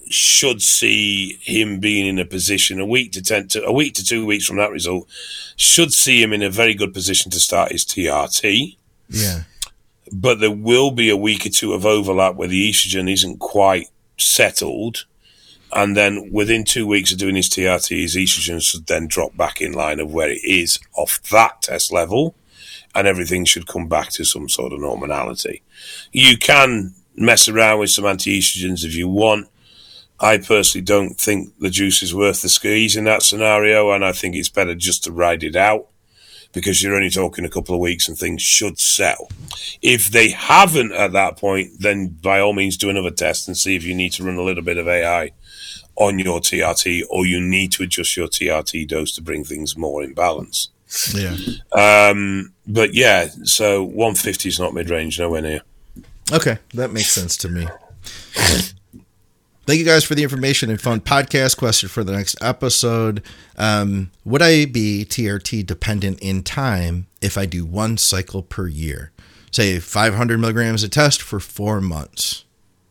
should see him being in a position a week to ten to a week to two weeks from that result. Should see him in a very good position to start his T R T. Yeah, but there will be a week or two of overlap where the estrogen isn't quite settled, and then within two weeks of doing his T R T, his estrogen should then drop back in line of where it is off that test level, and everything should come back to some sort of normality. You can mess around with some anti-estrogens if you want. I personally don't think the juice is worth the squeeze in that scenario, and I think it's better just to ride it out, because you're only talking a couple of weeks and things should settle. If they haven't at that point, then by all means do another test and see if you need to run a little bit of A I on your T R T, or you need to adjust your T R T dose to bring things more in balance. Yeah. Um, but yeah, so one fifty is not mid-range, nowhere near. Okay, that makes sense to me. Thank you guys for the information and fun podcast. Question for the next episode. Um, would I be T R T dependent in time if I do one cycle per year? Say five hundred milligrams a test for four months.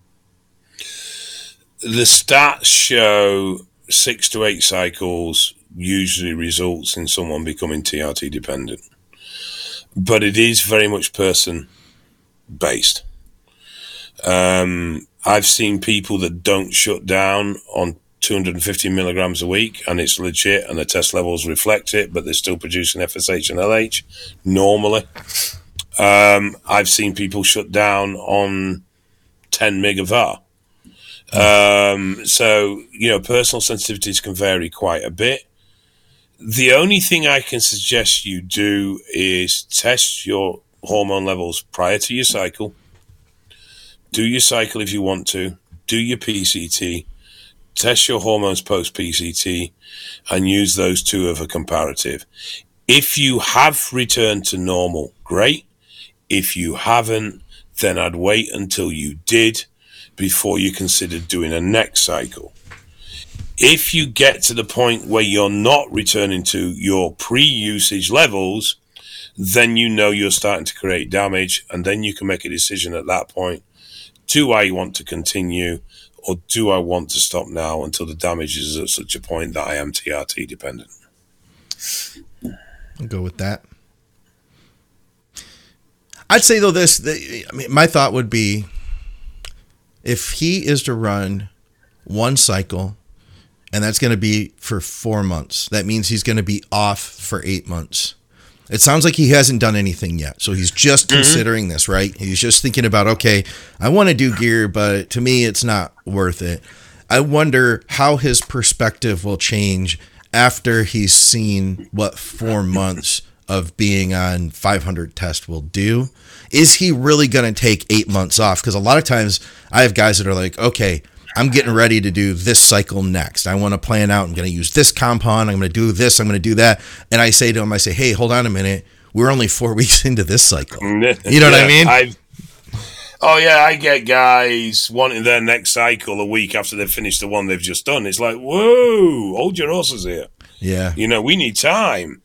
The stats show six to eight cycles usually results in someone becoming T R T dependent. But it is very much person based. Um, I've seen people that don't shut down on two hundred fifty milligrams a week, and it's legit, and the test levels reflect it, but they're still producing F S H and L H normally. Um, I've seen people shut down on ten meg of R. Um, so, you know, personal sensitivities can vary quite a bit. The only thing I can suggest you do is test your hormone levels prior to your cycle. Do your cycle if you want to. Do your P C T. Test your hormones post-P C T and use those two as a comparative. If you have returned to normal, great. If you haven't, then I'd wait until you did before you consider doing a next cycle. If you get to the point where you're not returning to your pre-usage levels, then you know you're starting to create damage, and then you can make a decision at that point. Do I want to continue, or do I want to stop now until the damage is at such a point that I am T R T dependent? I'll go with that. I'd say, though, this, the, I mean, my thought would be, if he is to run one cycle, and that's going to be for four months, that means he's going to be off for eight months. It sounds like he hasn't done anything yet. So he's just mm-hmm. considering this, right? He's just thinking about, okay, I want to do gear, but to me, it's not worth it. I wonder how his perspective will change after he's seen what four months of being on five hundred test will do. Is he really going to take eight months off? Because a lot of times I have guys that are like, okay, I'm getting ready to do this cycle next. I want to plan out. I'm going to use this compound. I'm going to do this. I'm going to do that. And I say to him, I say, hey, hold on a minute. We're only four weeks into this cycle. You know yeah, what I mean? I've, oh, yeah. I get guys wanting their next cycle a week after they've finished the one they've just done. It's like, whoa, hold your horses here. Yeah. You know, we need time.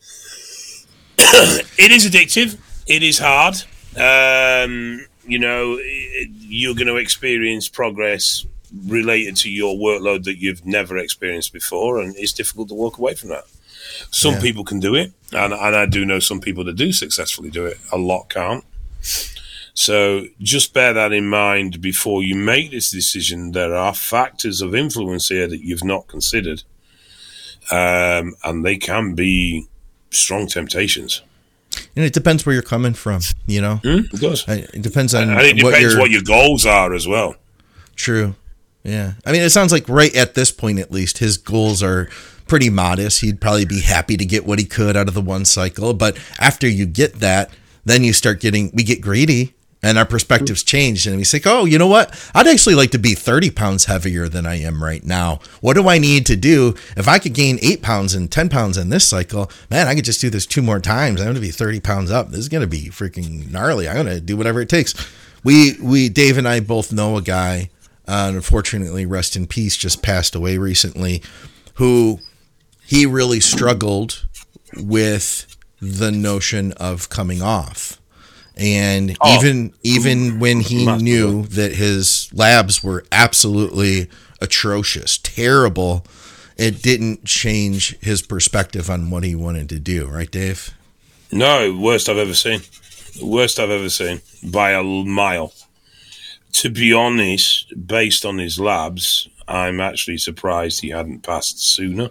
It is addictive. It is hard. Um, you know, it, you're going to experience progress related to your workload that you've never experienced before, and it's difficult to walk away from that. Some yeah. people can do it, and, and I do know some people that do successfully do it. A lot can't. So just bear that in mind before you make this decision. There are factors of influence here that you've not considered, um, and they can be strong temptations. And it depends where you're coming from, you know? Mm, it does. It depends on and it depends what your, what your goals are as well. True. Yeah. I mean, it sounds like right at this point, at least, his goals are pretty modest. He'd probably be happy to get what he could out of the one cycle. But after you get that, then you start getting, we get greedy and our perspectives change. And we say, oh, you know what? I'd actually like to be thirty pounds heavier than I am right now. What do I need to do? If I could gain eight pounds and ten pounds in this cycle, man, I could just do this two more times. I'm going to be thirty pounds up. This is going to be freaking gnarly. I'm going to do whatever it takes. We, we, Dave and I both know a guy, uh, unfortunately, rest in peace, just passed away recently, who he really struggled with the notion of coming off. And oh. even even when he knew that his labs were absolutely atrocious, terrible. It didn't change his perspective on what he wanted to do, right, Dave? No, worst I've ever seen. Worst I've ever seen by a mile. To be honest, based on his labs, I'm actually surprised he hadn't passed sooner.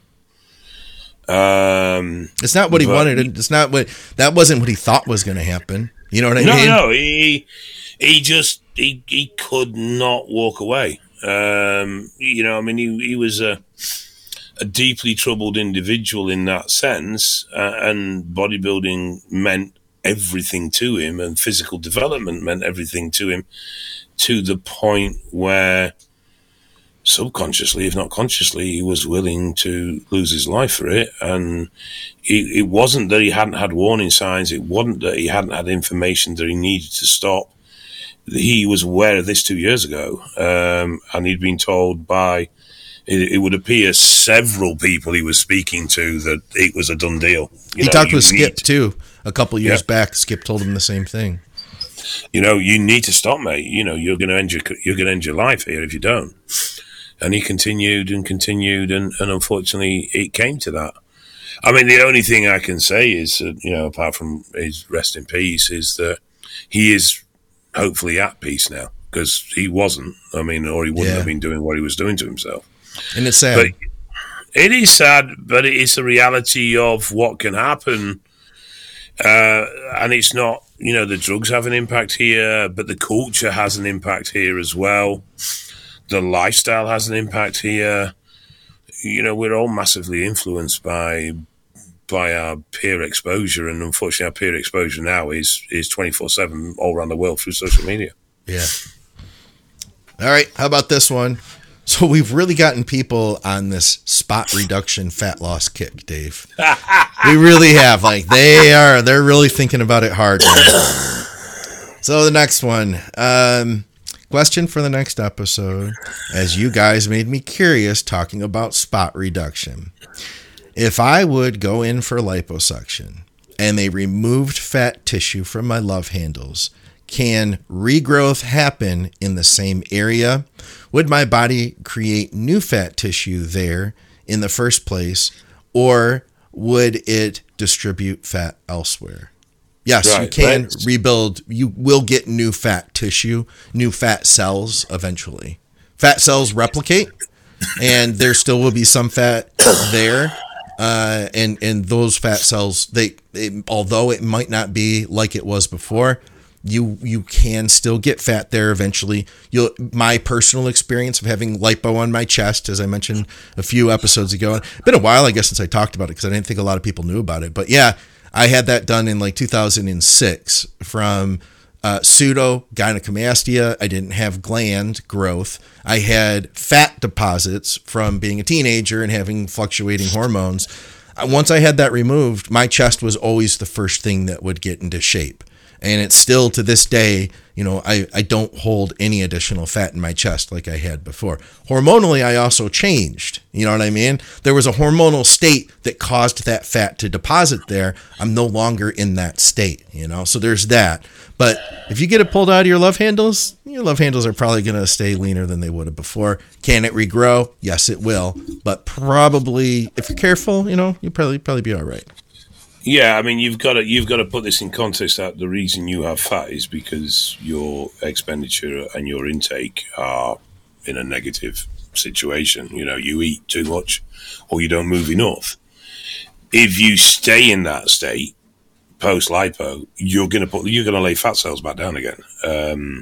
Um, it's not what he wanted. It's not what that wasn't what he thought was going to happen. You know what I no, mean? No, no. He he just he he could not walk away. Um, you know, I mean, he he was a a deeply troubled individual in that sense, uh, and bodybuilding meant everything to him, and physical development meant everything to him, to the point where subconsciously, if not consciously, he was willing to lose his life for it. And it, it wasn't that he hadn't had warning signs. It wasn't that he hadn't had information that he needed to stop. He was aware of this two years ago, um, and he'd been told by, it, it would appear, several people he was speaking to that it was a done deal. You he know, talked with Skip, to, too, a couple years yeah. back. Skip told him the same thing. You know, you need to stop, mate. You know, you're going to end your you're going to end your life here if you don't. And he continued and continued, and, and unfortunately, it came to that. I mean, the only thing I can say is, uh, you know, apart from his rest in peace, is that he is hopefully at peace now, because he wasn't. I mean, or he wouldn't yeah. have been doing what he was doing to himself. And it's sad. But it is sad, but it is the reality of what can happen. Uh, and it's not, you know, the drugs have an impact here, but the culture has an impact here as well. The lifestyle has an impact here. You know, we're all massively influenced by by our peer exposure, and unfortunately, our peer exposure now is is twenty-four seven all around the world through social media. Yeah. All right, how about this one? So we've really gotten people on this spot reduction fat loss kick, Dave. We really have. Like they are, they're really thinking about it hard now. So the next one. Um, Question for the next episode, as you guys made me curious talking about spot reduction. If I would go in for liposuction and they removed fat tissue from my love handles, can regrowth happen in the same area? Would my body create new fat tissue there in the first place, or would it distribute fat elsewhere? Yes, right, you can right. rebuild. You will get new fat tissue, new fat cells eventually. Fat cells replicate, and there still will be some fat there. Uh, and, and those fat cells, they, they although it might not be like it was before, you you can still get fat there eventually. You'll my personal experience of having lipo on my chest, as I mentioned a few episodes ago. It's been a while, I guess, since I talked about it because I didn't think a lot of people knew about it. But yeah. I had that done in like two thousand six from uh, pseudo gynecomastia. I didn't have gland growth. I had fat deposits from being a teenager and having fluctuating hormones. Once I had that removed, my chest was always the first thing that would get into shape. And it's still to this day, you know, I, I don't hold any additional fat in my chest like I had before. Hormonally, I also changed. You know what I mean? There was a hormonal state that caused that fat to deposit there. I'm no longer in that state, you know? So there's that. But if you get it pulled out of your love handles, your love handles are probably going to stay leaner than they would have before. Can it regrow? Yes, it will. But probably, if you're careful, you know, you'll probably, probably be all right. Yeah, I mean, you've got to you've got to put this in context that the reason you have fat is because your expenditure and your intake are in a negative situation. You know, you eat too much or you don't move enough. If you stay in that state post lipo, you're gonna put you're gonna lay fat cells back down again. Um,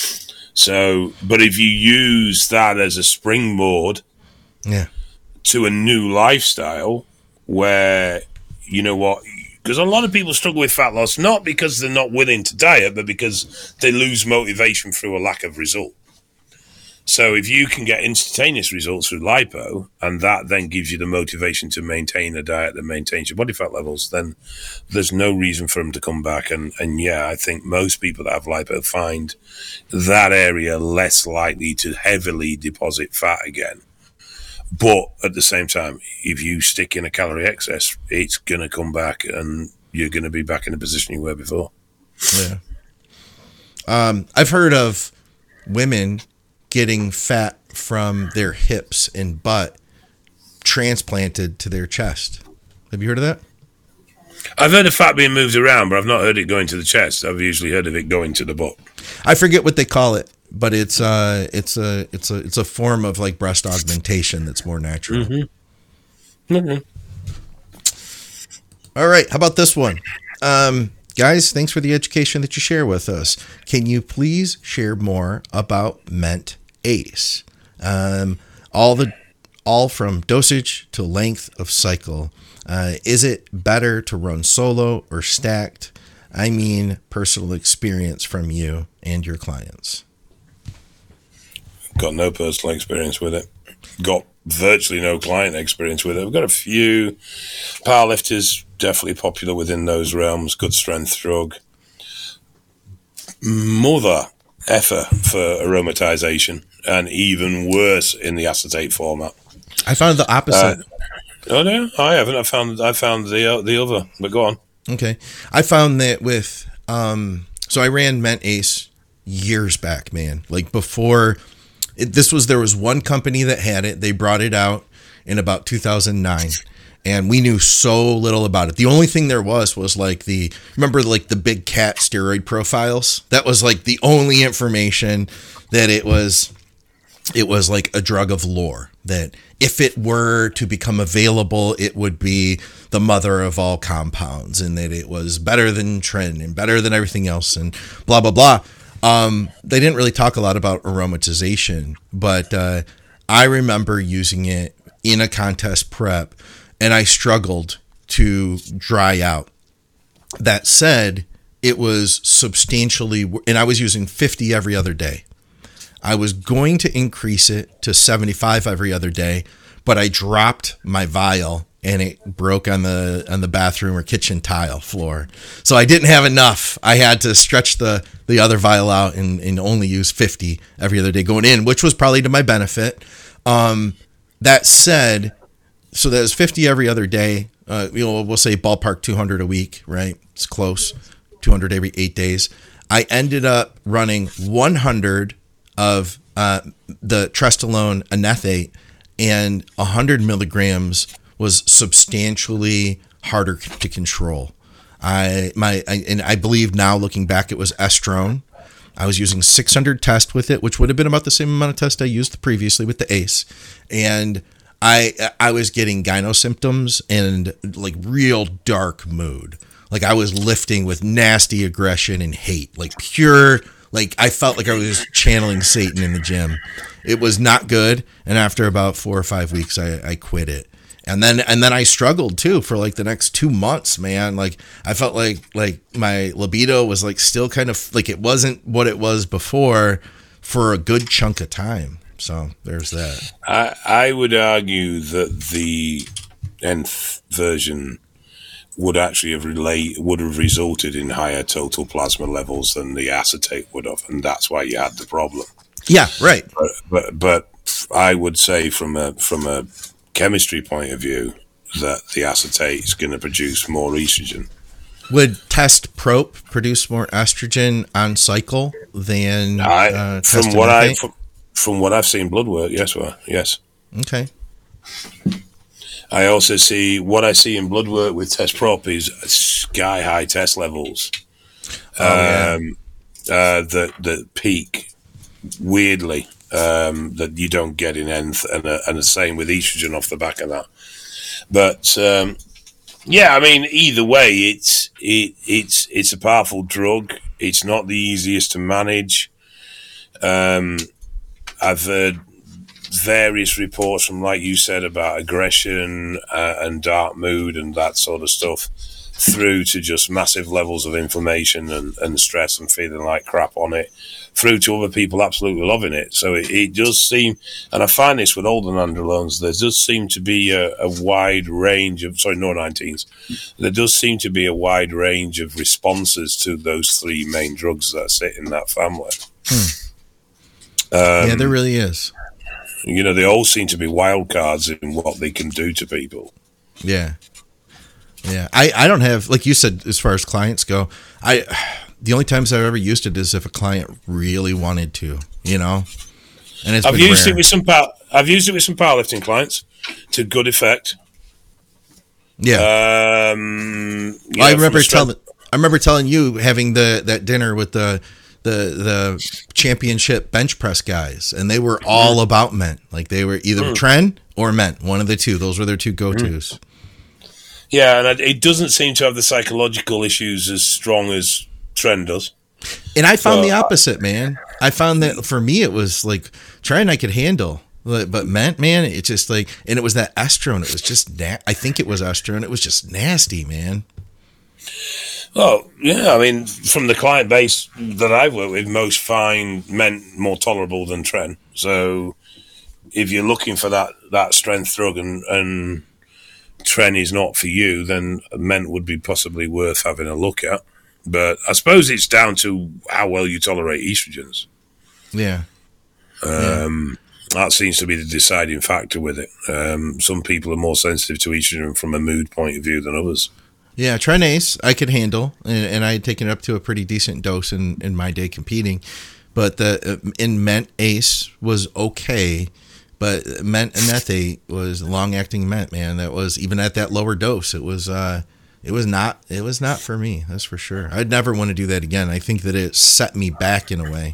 so, but if you use that as a springboard, yeah, to a new lifestyle where, you know what, because a lot of people struggle with fat loss, not because they're not willing to diet, but because they lose motivation through a lack of result. So if you can get instantaneous results through lipo, and that then gives you the motivation to maintain a diet that maintains your body fat levels, then there's no reason for them to come back. And, and yeah, I think most people that have lipo find that area less likely to heavily deposit fat again. But at the same time, if you stick in a calorie excess, it's going to come back and you're going to be back in the position you were before. Yeah. Um, I've heard of women getting fat from their hips and butt transplanted to their chest. Have you heard of that? I've heard of fat being moved around, but I've not heard it going to the chest. I've usually heard of it going to the butt. I forget what they call it, but it's uh it's a it's a it's a form of like breast augmentation that's more natural. Mm-hmm. Mm-hmm. All right, how about this one? Um, guys, thanks for the education that you share with us. Can you please share more about Ment Ace? Um, all the all from dosage to length of cycle. Uh, is it better to run solo or stacked? I mean, personal experience from you and your clients. Got no personal experience with it. Got virtually no client experience with it. We've got a few powerlifters, definitely popular within those realms. Good strength drug. Mother effer for aromatization, and even worse in the acetate format. I found the opposite. Uh, oh no, I haven't. I found I found the uh, the other. But go on. Okay, I found that with um. So I ran Ment Ace years back, man. Like before, it, this was there was one company that had it. They brought it out in about two thousand nine, and we knew so little about it. The only thing there was was like the remember like the big cat steroid profiles. That was like the only information that it was. It was like a drug of lore that if it were to become available, it would be the mother of all compounds, and that it was better than Tren and better than everything else and blah, blah, blah. Um, they didn't really talk a lot about aromatization, but uh, I remember using it in a contest prep, and I struggled to dry out. That said, it was substantially, and I was using fifty every other day. I was going to increase it to seventy-five every other day, but I dropped my vial and it broke on the on the bathroom or kitchen tile floor. So I didn't have enough. I had to stretch the, the other vial out and, and only use fifty every other day going in, which was probably to my benefit. Um, that said, so that was fifty every other day. Uh, you know, we'll say ballpark two hundred a week, right? It's close. two hundred every eight days. I ended up running one hundred of uh, the Trestolone Anethate, and one hundred milligrams was substantially harder to control. I my I, and I believe now looking back, it was estrone. I was using six hundred test with it, which would have been about the same amount of test I used previously with the Ace, and I I was getting gyno symptoms and like real dark mood. Like I was lifting with nasty aggression and hate, like pure. Like I felt like I was channeling Satan in the gym. It was not good. And after about four or five weeks, I, I quit it. And then and then I struggled too for like the next two months, man. Like I felt like like my libido was like still kind of like it wasn't what it was before for a good chunk of time. So there's that. I I would argue that the nth version would actually have relate would have resulted in higher total plasma levels than the acetate would have, and that's why you had the problem. Yeah, right. But but, but I would say from a from a chemistry point of view that the acetate is going to produce more estrogen. Would test prop produce more estrogen on cycle than I, uh, from what I from, from what I've seen blood work? Yes, well, yes. Okay. I also see what I see in blood work with test prop is sky high test levels. Oh, um, yeah. uh, that that peak weirdly um, that you don't get in nth, and, uh, and the same with estrogen off the back of that. But um, yeah, I mean, either way, it's it, it's it's a powerful drug. It's not the easiest to manage. Um, I've heard various reports from, like you said, about aggression uh, and dark mood and that sort of stuff, through to just massive levels of inflammation and, and stress and feeling like crap on it, through to other people absolutely loving it. So it, it does seem, and I find this with older nandrolones, there does seem to be a, a wide range of, sorry, no nineteens, there does seem to be a wide range of responses to those three main drugs that sit in that family. Hmm. Um, yeah, there really is. You know, they all seem to be wild cards in what they can do to people. Yeah. Yeah. I, I don't have, like you said, as far as clients go, I the only times I've ever used it is if a client really wanted to, you know? and it's I've been used rare. it with some power. I've used it with some powerlifting clients to good effect. Yeah, um, well, I yeah, remember from a strength- telling I remember telling you having the that dinner with the the the championship bench press guys, and they were all mm. about Ment. Like they were either mm. Tren or Ment, one of the two. Those were their two go-tos. Mm. Yeah, and it doesn't seem to have the psychological issues as strong as Tren does. And I found so, the opposite, man. I found that for me, it was like Tren I could handle. But Ment, man, it's just like, and it was that estrone. It was just, na- I think it was estrone. It was just nasty, man. Well, yeah, I mean, from the client base that I've worked with, most find Ment more tolerable than Tren. So if you're looking for that, that strength drug and, and Tren is not for you, then Ment would be possibly worth having a look at. But I suppose it's down to how well you tolerate estrogens. Yeah. Um, yeah. That seems to be the deciding factor with it. Um, some people are more sensitive to estrogen from a mood point of view than others. Yeah, Tren Ace I could handle, and, and I had taken it up to a pretty decent dose in, in my day competing. But the uh, in Ment Ace was okay, but Ment Anethate was long-acting Ment, man. That was, even at that lower dose, it was uh, it was not it was not for me. That's for sure. I'd never want to do that again. I think that it set me back in a way.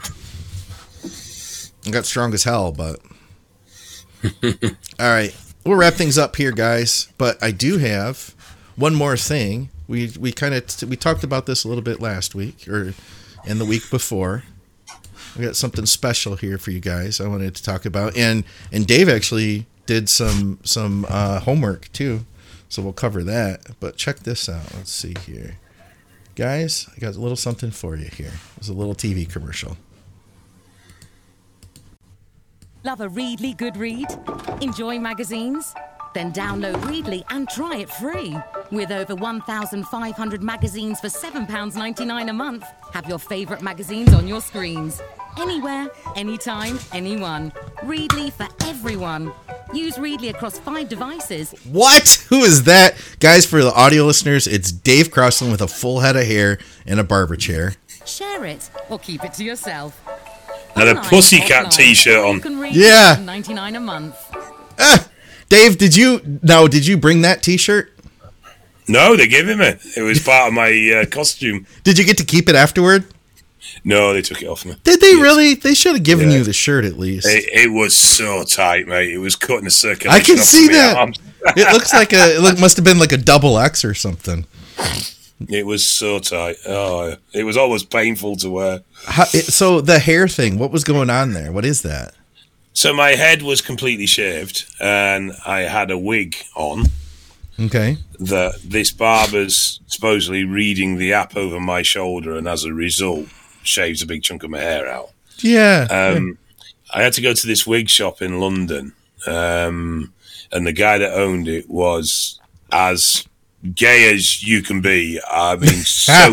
I got strong as hell, but all right, we'll wrap things up here, guys. But I do have one more thing. We we kind of t- we talked about this a little bit last week or and the week before. We got something special here for you guys. I wanted to talk about, and and Dave actually did some some uh, homework too, so we'll cover that. But check this out. Let's see here, guys. I got a little something for you here. It's a little T V commercial. Love a Readly good read? Enjoy magazines? Then download Readly and try it free. With over one thousand five hundred magazines for seven pounds ninety-nine a month, have your favourite magazines on your screens. Anywhere, anytime, anyone. Readly for everyone. Use Readly across five devices. What? Who is that? Guys, for the audio listeners, it's Dave Crossland with a full head of hair and a barber chair. Share it or keep it to yourself. And a Pussycat t-shirt on. Yeah. ninety-nine a month. Ah, Dave, did you no, did you bring that t-shirt? No, they gave it me. It was part of my uh, costume. Did you get to keep it afterward? No, they took it off me. Did they yes. really? They should have given yeah. you the shirt at least. It, it was so tight, mate. It was cutting a circulation. I can see that. It looks like a. It look, must have been like a double X or something. It was so tight. Oh, it was almost painful to wear. How, it, so the hair thing, what was going on there? What is that? So my head was completely shaved, and I had a wig on. Okay. That this barber's supposedly reading the app over my shoulder, and as a result, shaves a big chunk of my hair out. Yeah. Um, yeah. I had to go to this wig shop in London, um, and the guy that owned it was as gay as you can be. I mean, so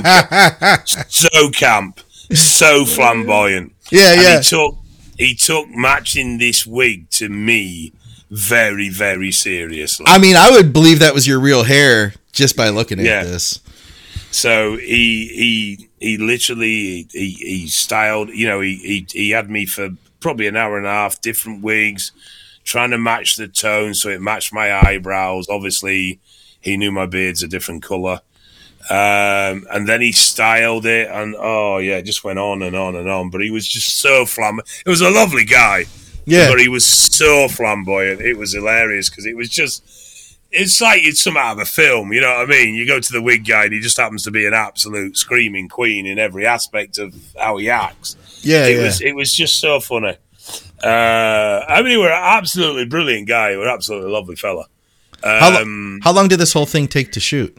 so camp, so flamboyant. Yeah, and yeah. He took he took matching this wig to me very, very seriously. I mean, I would believe that was your real hair just by looking at yeah. this. So he he he literally he he styled. You know, he he he had me for probably an hour and a half, different wigs, trying to match the tone so it matched my eyebrows. Obviously, he knew my beard's a different color. Um, and then he styled it, and oh yeah, it just went on and on and on. But he was just so flamboyant. It was a lovely guy, yeah. But he was so flamboyant. It was hilarious because it was just. It's like it's some out of a film, you know what I mean? You go to the wig guy and he just happens to be an absolute screaming queen in every aspect of how he acts. Yeah, it yeah. was it was just so funny. Uh, I mean, he was an absolutely brilliant guy. He was an absolutely lovely fella. Um, how, lo- how long did this whole thing take to shoot?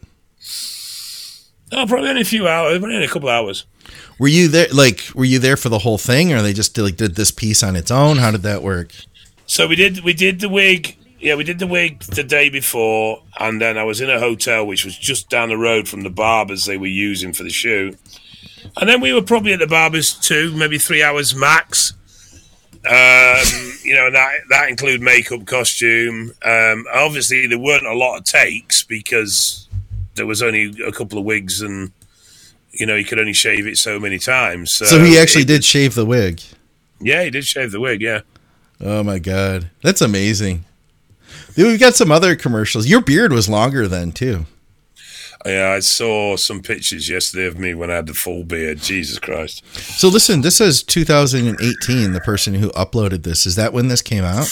Oh, probably only a few hours, probably only a couple of hours. Were you there? Like, were you there for the whole thing, or they just did, like did this piece on its own? How did that work? So we did we did the wig. Yeah, we did the wig the day before, and then I was in a hotel which was just down the road from the barbers they were using for the shoot. And then we were probably at the barbers two, maybe three hours max. Um, you know, that that include makeup, costume. Um, obviously, there weren't a lot of takes because there was only a couple of wigs, and you know, you could only shave it so many times. So, so he actually it, did shave the wig. Yeah, he did shave the wig. Yeah. Oh my God. That's amazing. Dude, we've got some other commercials. Your beard was longer then too. Yeah, I saw some pictures yesterday of me when I had the full beard. Jesus Christ. So listen, this says two thousand eighteen, the person who uploaded this. Is that when this came out?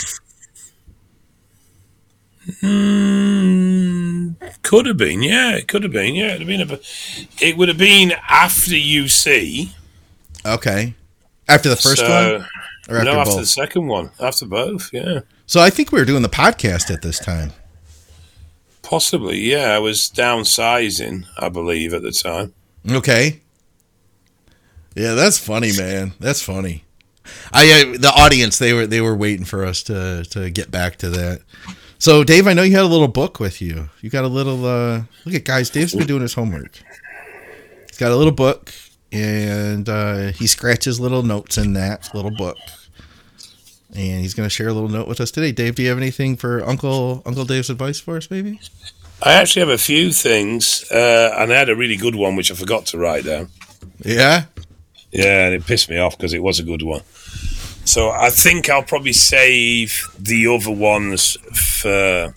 Mm, could have been, yeah. It could have been, yeah. It'd have been a, it would have been after U C. Okay. After the first so, one? Or after no, after both? the second one. After both, yeah. So I think we were doing the podcast at this time. Possibly, yeah. I was downsizing, I believe, at the time. Okay. Yeah, that's funny, man. That's funny. I uh, the audience, they were they were waiting for us to to get back to that. So, Dave, I know you had a little book with you. You got a little uh, look at guys. Dave's been doing his homework. He's got a little book, and uh, he scratches little notes in that little book. And he's going to share a little note with us today. Dave, do you have anything for Uncle Uncle Dave's advice for us, maybe? I actually have a few things, uh, and I had a really good one which I forgot to write down. Yeah? Yeah, and it pissed me off because it was a good one. So I think I'll probably save the other ones for...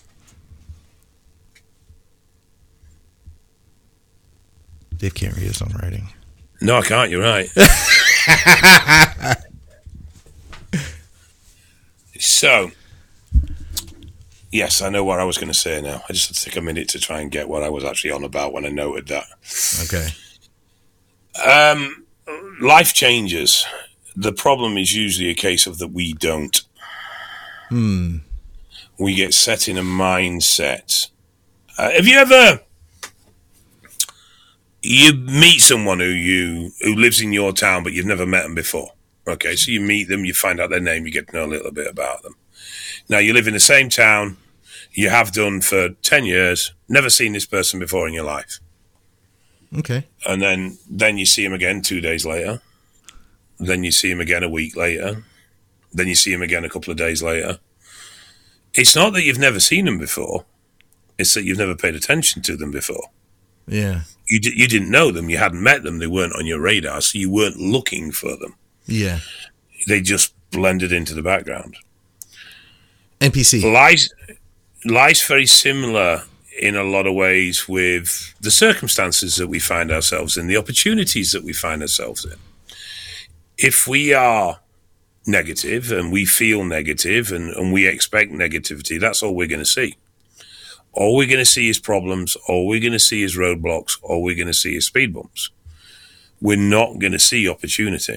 Dave can't read his own writing. No, I can't, you're right. So, yes, I know what I was going to say now. I just had to take a minute to try and get what I was actually on about when I noted that. Okay. Um, life changes. The problem is usually a case of that we don't. Hmm. We get set in a mindset. Uh, have you ever... You meet someone who you who lives in your town, but you've never met them before. Okay, so you meet them, you find out their name, you get to know a little bit about them. Now, you live in the same town, you have done for ten years, never seen this person before in your life. Okay. And then, then you see him again two days later. Then you see him again a week later. Then you see him again a couple of days later. It's not that you've never seen them before. It's that you've never paid attention to them before. Yeah. You, d- you didn't know them, you hadn't met them, they weren't on your radar, so you weren't looking for them. Yeah. They just blended into the background. N P C. Life's, life's very similar in a lot of ways with the circumstances that we find ourselves in, the opportunities that we find ourselves in. If we are negative and we feel negative and, and we expect negativity, that's all we're going to see. All we're going to see is problems, all we're going to see is roadblocks, all we're going to see is speed bumps. We're not going to see opportunity.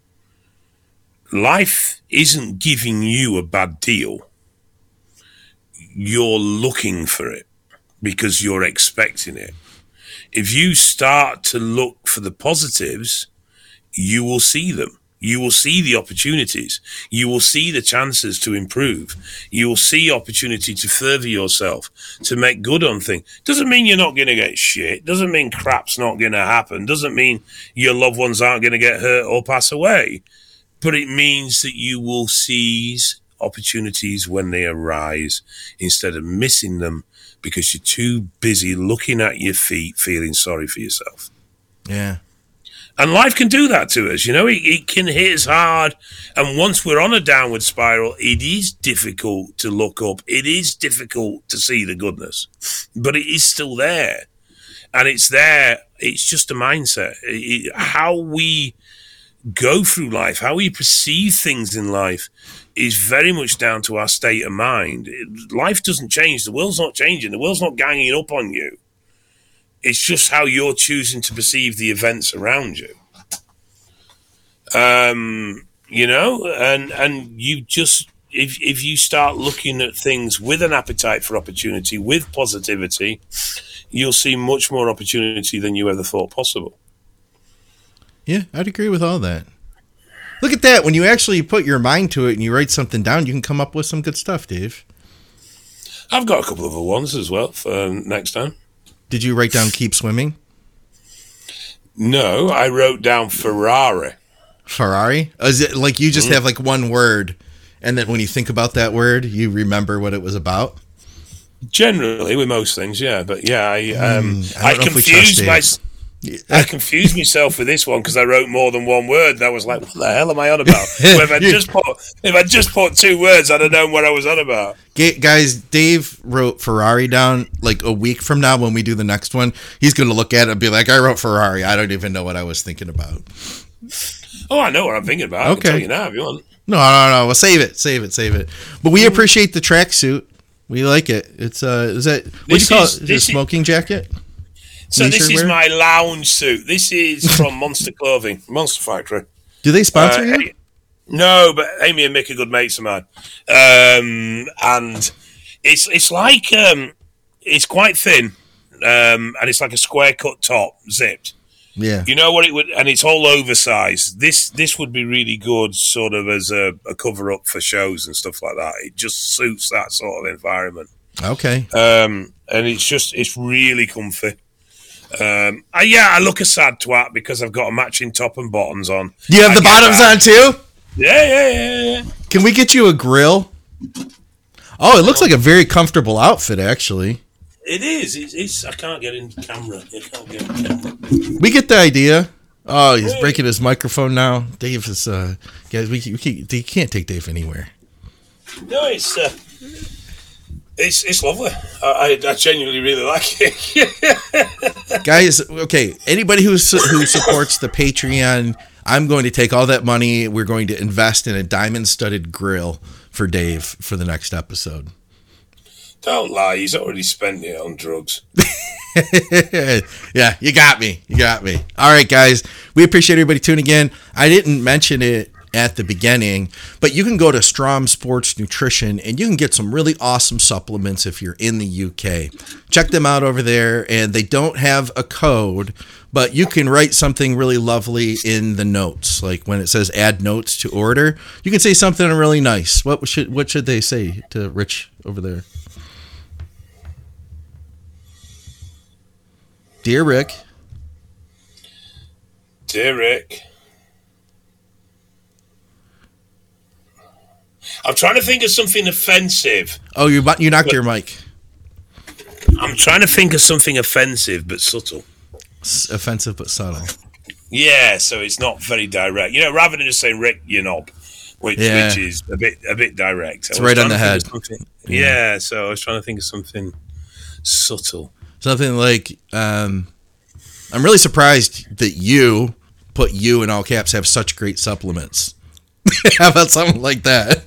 Life isn't giving you a bad deal. You're looking for it because you're expecting it. If you start to look for the positives, you will see them. You will see the opportunities. You will see the chances to improve. You will see opportunity to further yourself, to make good on things. Doesn't mean you're not going to get shit. Doesn't mean crap's not going to happen. Doesn't mean your loved ones aren't going to get hurt or pass away. But it means that you will seize opportunities when they arise instead of missing them because you're too busy looking at your feet, feeling sorry for yourself. Yeah. And life can do that to us, you know, it, it can hit us hard. And once we're on a downward spiral, it is difficult to look up. It is difficult to see the goodness, but it is still there. And it's there. It's just a mindset. It, how we go through life, how we perceive things in life is very much down to our state of mind. It, life doesn't change. The world's not changing. The world's not ganging up on you. It's just how you're choosing to perceive the events around you. Um, you know, and and you just, if if you start looking at things with an appetite for opportunity, with positivity, you'll see much more opportunity than you ever thought possible. Yeah, I'd agree with all that. Look at that. When you actually put your mind to it and you write something down, you can come up with some good stuff, Dave. I've got a couple of other ones as well for um, next time. Did you write down keep swimming? No, I wrote down Ferrari. Ferrari? Is it like you just mm. have like one word, and then when you think about that word, you remember what it was about? Generally, with most things, yeah. But yeah, I um, mm, I, I confused my I confused myself with this one because I wrote more than one word. And I was like, what the hell am I on about? Well, if I just put if I just put two words, I'd have known what I was on about. Guys, Dave wrote Ferrari down like a week from now when we do the next one. He's going to look at it and be like, I wrote Ferrari. I don't even know what I was thinking about. Oh, I know what I'm thinking about. I okay. can tell you now if you want. No, no, no. Well, save it. Save it. Save it. But we appreciate the tracksuit. We like it. It's, uh, is that, what do you call is, it? Is it a smoking is, jacket? So this is wear? my lounge suit. This is from Monster Clothing, Monster Factory. Do they sponsor uh, you? No, but Amy and Mick are good mates of mine. Um, and it's it's like, um, it's quite thin, um, and it's like a square cut top, zipped. Yeah. You know what it would, and it's all oversized. This this would be really good sort of as a, a cover-up for shows and stuff like that. It just suits that sort of environment. Okay. Um, and it's just, it's really comfy. Um, I, yeah, I look a sad twat because I've got a matching top and bottoms on. You have I the bottoms that. on too? Yeah, yeah, yeah, yeah. Can we get you a grill? Oh, it looks like a very comfortable outfit, actually. It is. It's, it's I can't get in camera. I can't get in camera. We get the idea. Oh, he's breaking his microphone now. Dave is, uh, guys, we, we can't, you can't take Dave anywhere. No, it's, uh, It's it's lovely. I, I genuinely really like it. Guys, okay, anybody who who supports the Patreon, I'm going to take all that money. We're going to invest in a diamond-studded grill for Dave for the next episode. Don't lie. He's already spent it on drugs. Yeah, you got me. You got me. All right, guys. We appreciate everybody tuning in. I didn't mention it at the beginning, but you can go to Strom Sports Nutrition and you can get some really awesome supplements if you're in the U K. Check them out over there, and they don't have a code, but you can write something really lovely in the notes. Like when it says add notes to order, you can say something really nice. What should what should they say to Rich over there? Dear Rick. Dear Rick. I'm trying to think of something offensive. Oh, you you knocked your mic. I'm trying to think of something offensive but subtle. S- offensive but subtle. Yeah, so it's not very direct. You know, rather than just saying Rick, you knob, which yeah. which is a bit a bit direct. It's right on the head. Yeah. yeah, so I was trying to think of something subtle. Something like, um, I'm really surprised that you put you in all caps have such great supplements. How about something like that?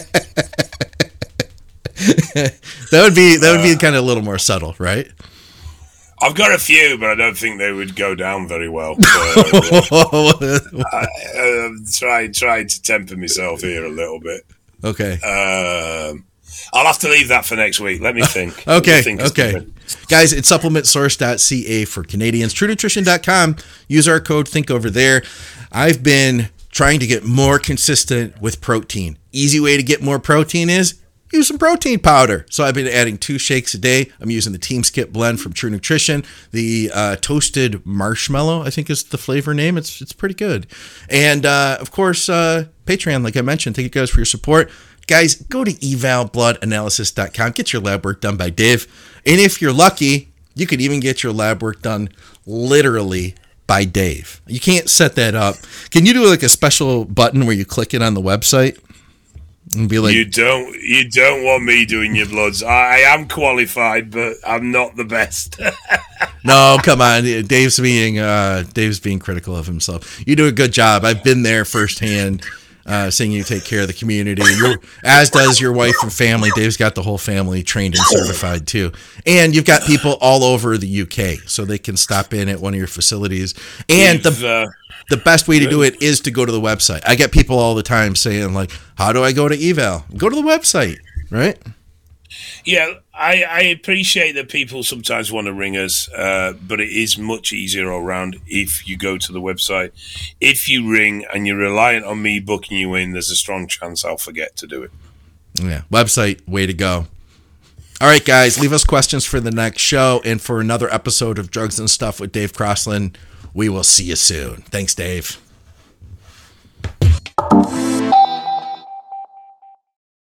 that would be that would be kind of a little more subtle, right? I've got a few, but I don't think they would go down very well. So, I, I'm trying trying to temper myself here a little bit. Okay. Um, I'll have to leave that for next week. Let me think. okay. Me think okay. Guys, it's supplement source dot c a for Canadians. true nutrition dot com. Use our code Think over there. I've been trying to get more consistent with protein. Easy way to get more protein is use some protein powder. So I've been adding two shakes a day. I'm using the Team Skip blend from True Nutrition. The uh, toasted marshmallow, I think is the flavor name. It's it's pretty good. And uh, of course, uh, Patreon, like I mentioned. Thank you guys for your support. Guys, go to eval blood analysis dot com. Get your lab work done by Dave. And if you're lucky, you could even get your lab work done literally by Dave. You can't set that up. Can you do like a special button where you click it on the website and be like, you don't, you don't want me doing your bloods. I am qualified, but I'm not the best. No, come on. Dave's being, uh, Dave's being critical of himself. You do a good job. I've been there firsthand. Uh, seeing you take care of the community, You're, as does your wife and family. Dave's got the whole family trained and certified too. And you've got people all over the U K, so they can stop in at one of your facilities. And the uh, the best way to do it is to go to the website. I get people all the time saying, like, how do I go to eval? Go to the website, right? Yeah, I, I appreciate that people sometimes want to ring us, uh, but it is much easier all around if you go to the website. If you ring and you're reliant on me booking you in, there's a strong chance I'll forget to do it. Yeah, website, way to go. All right, guys, leave us questions for the next show and for another episode of Drugs and Stuff with Dave Crosland. We will see you soon. Thanks, Dave.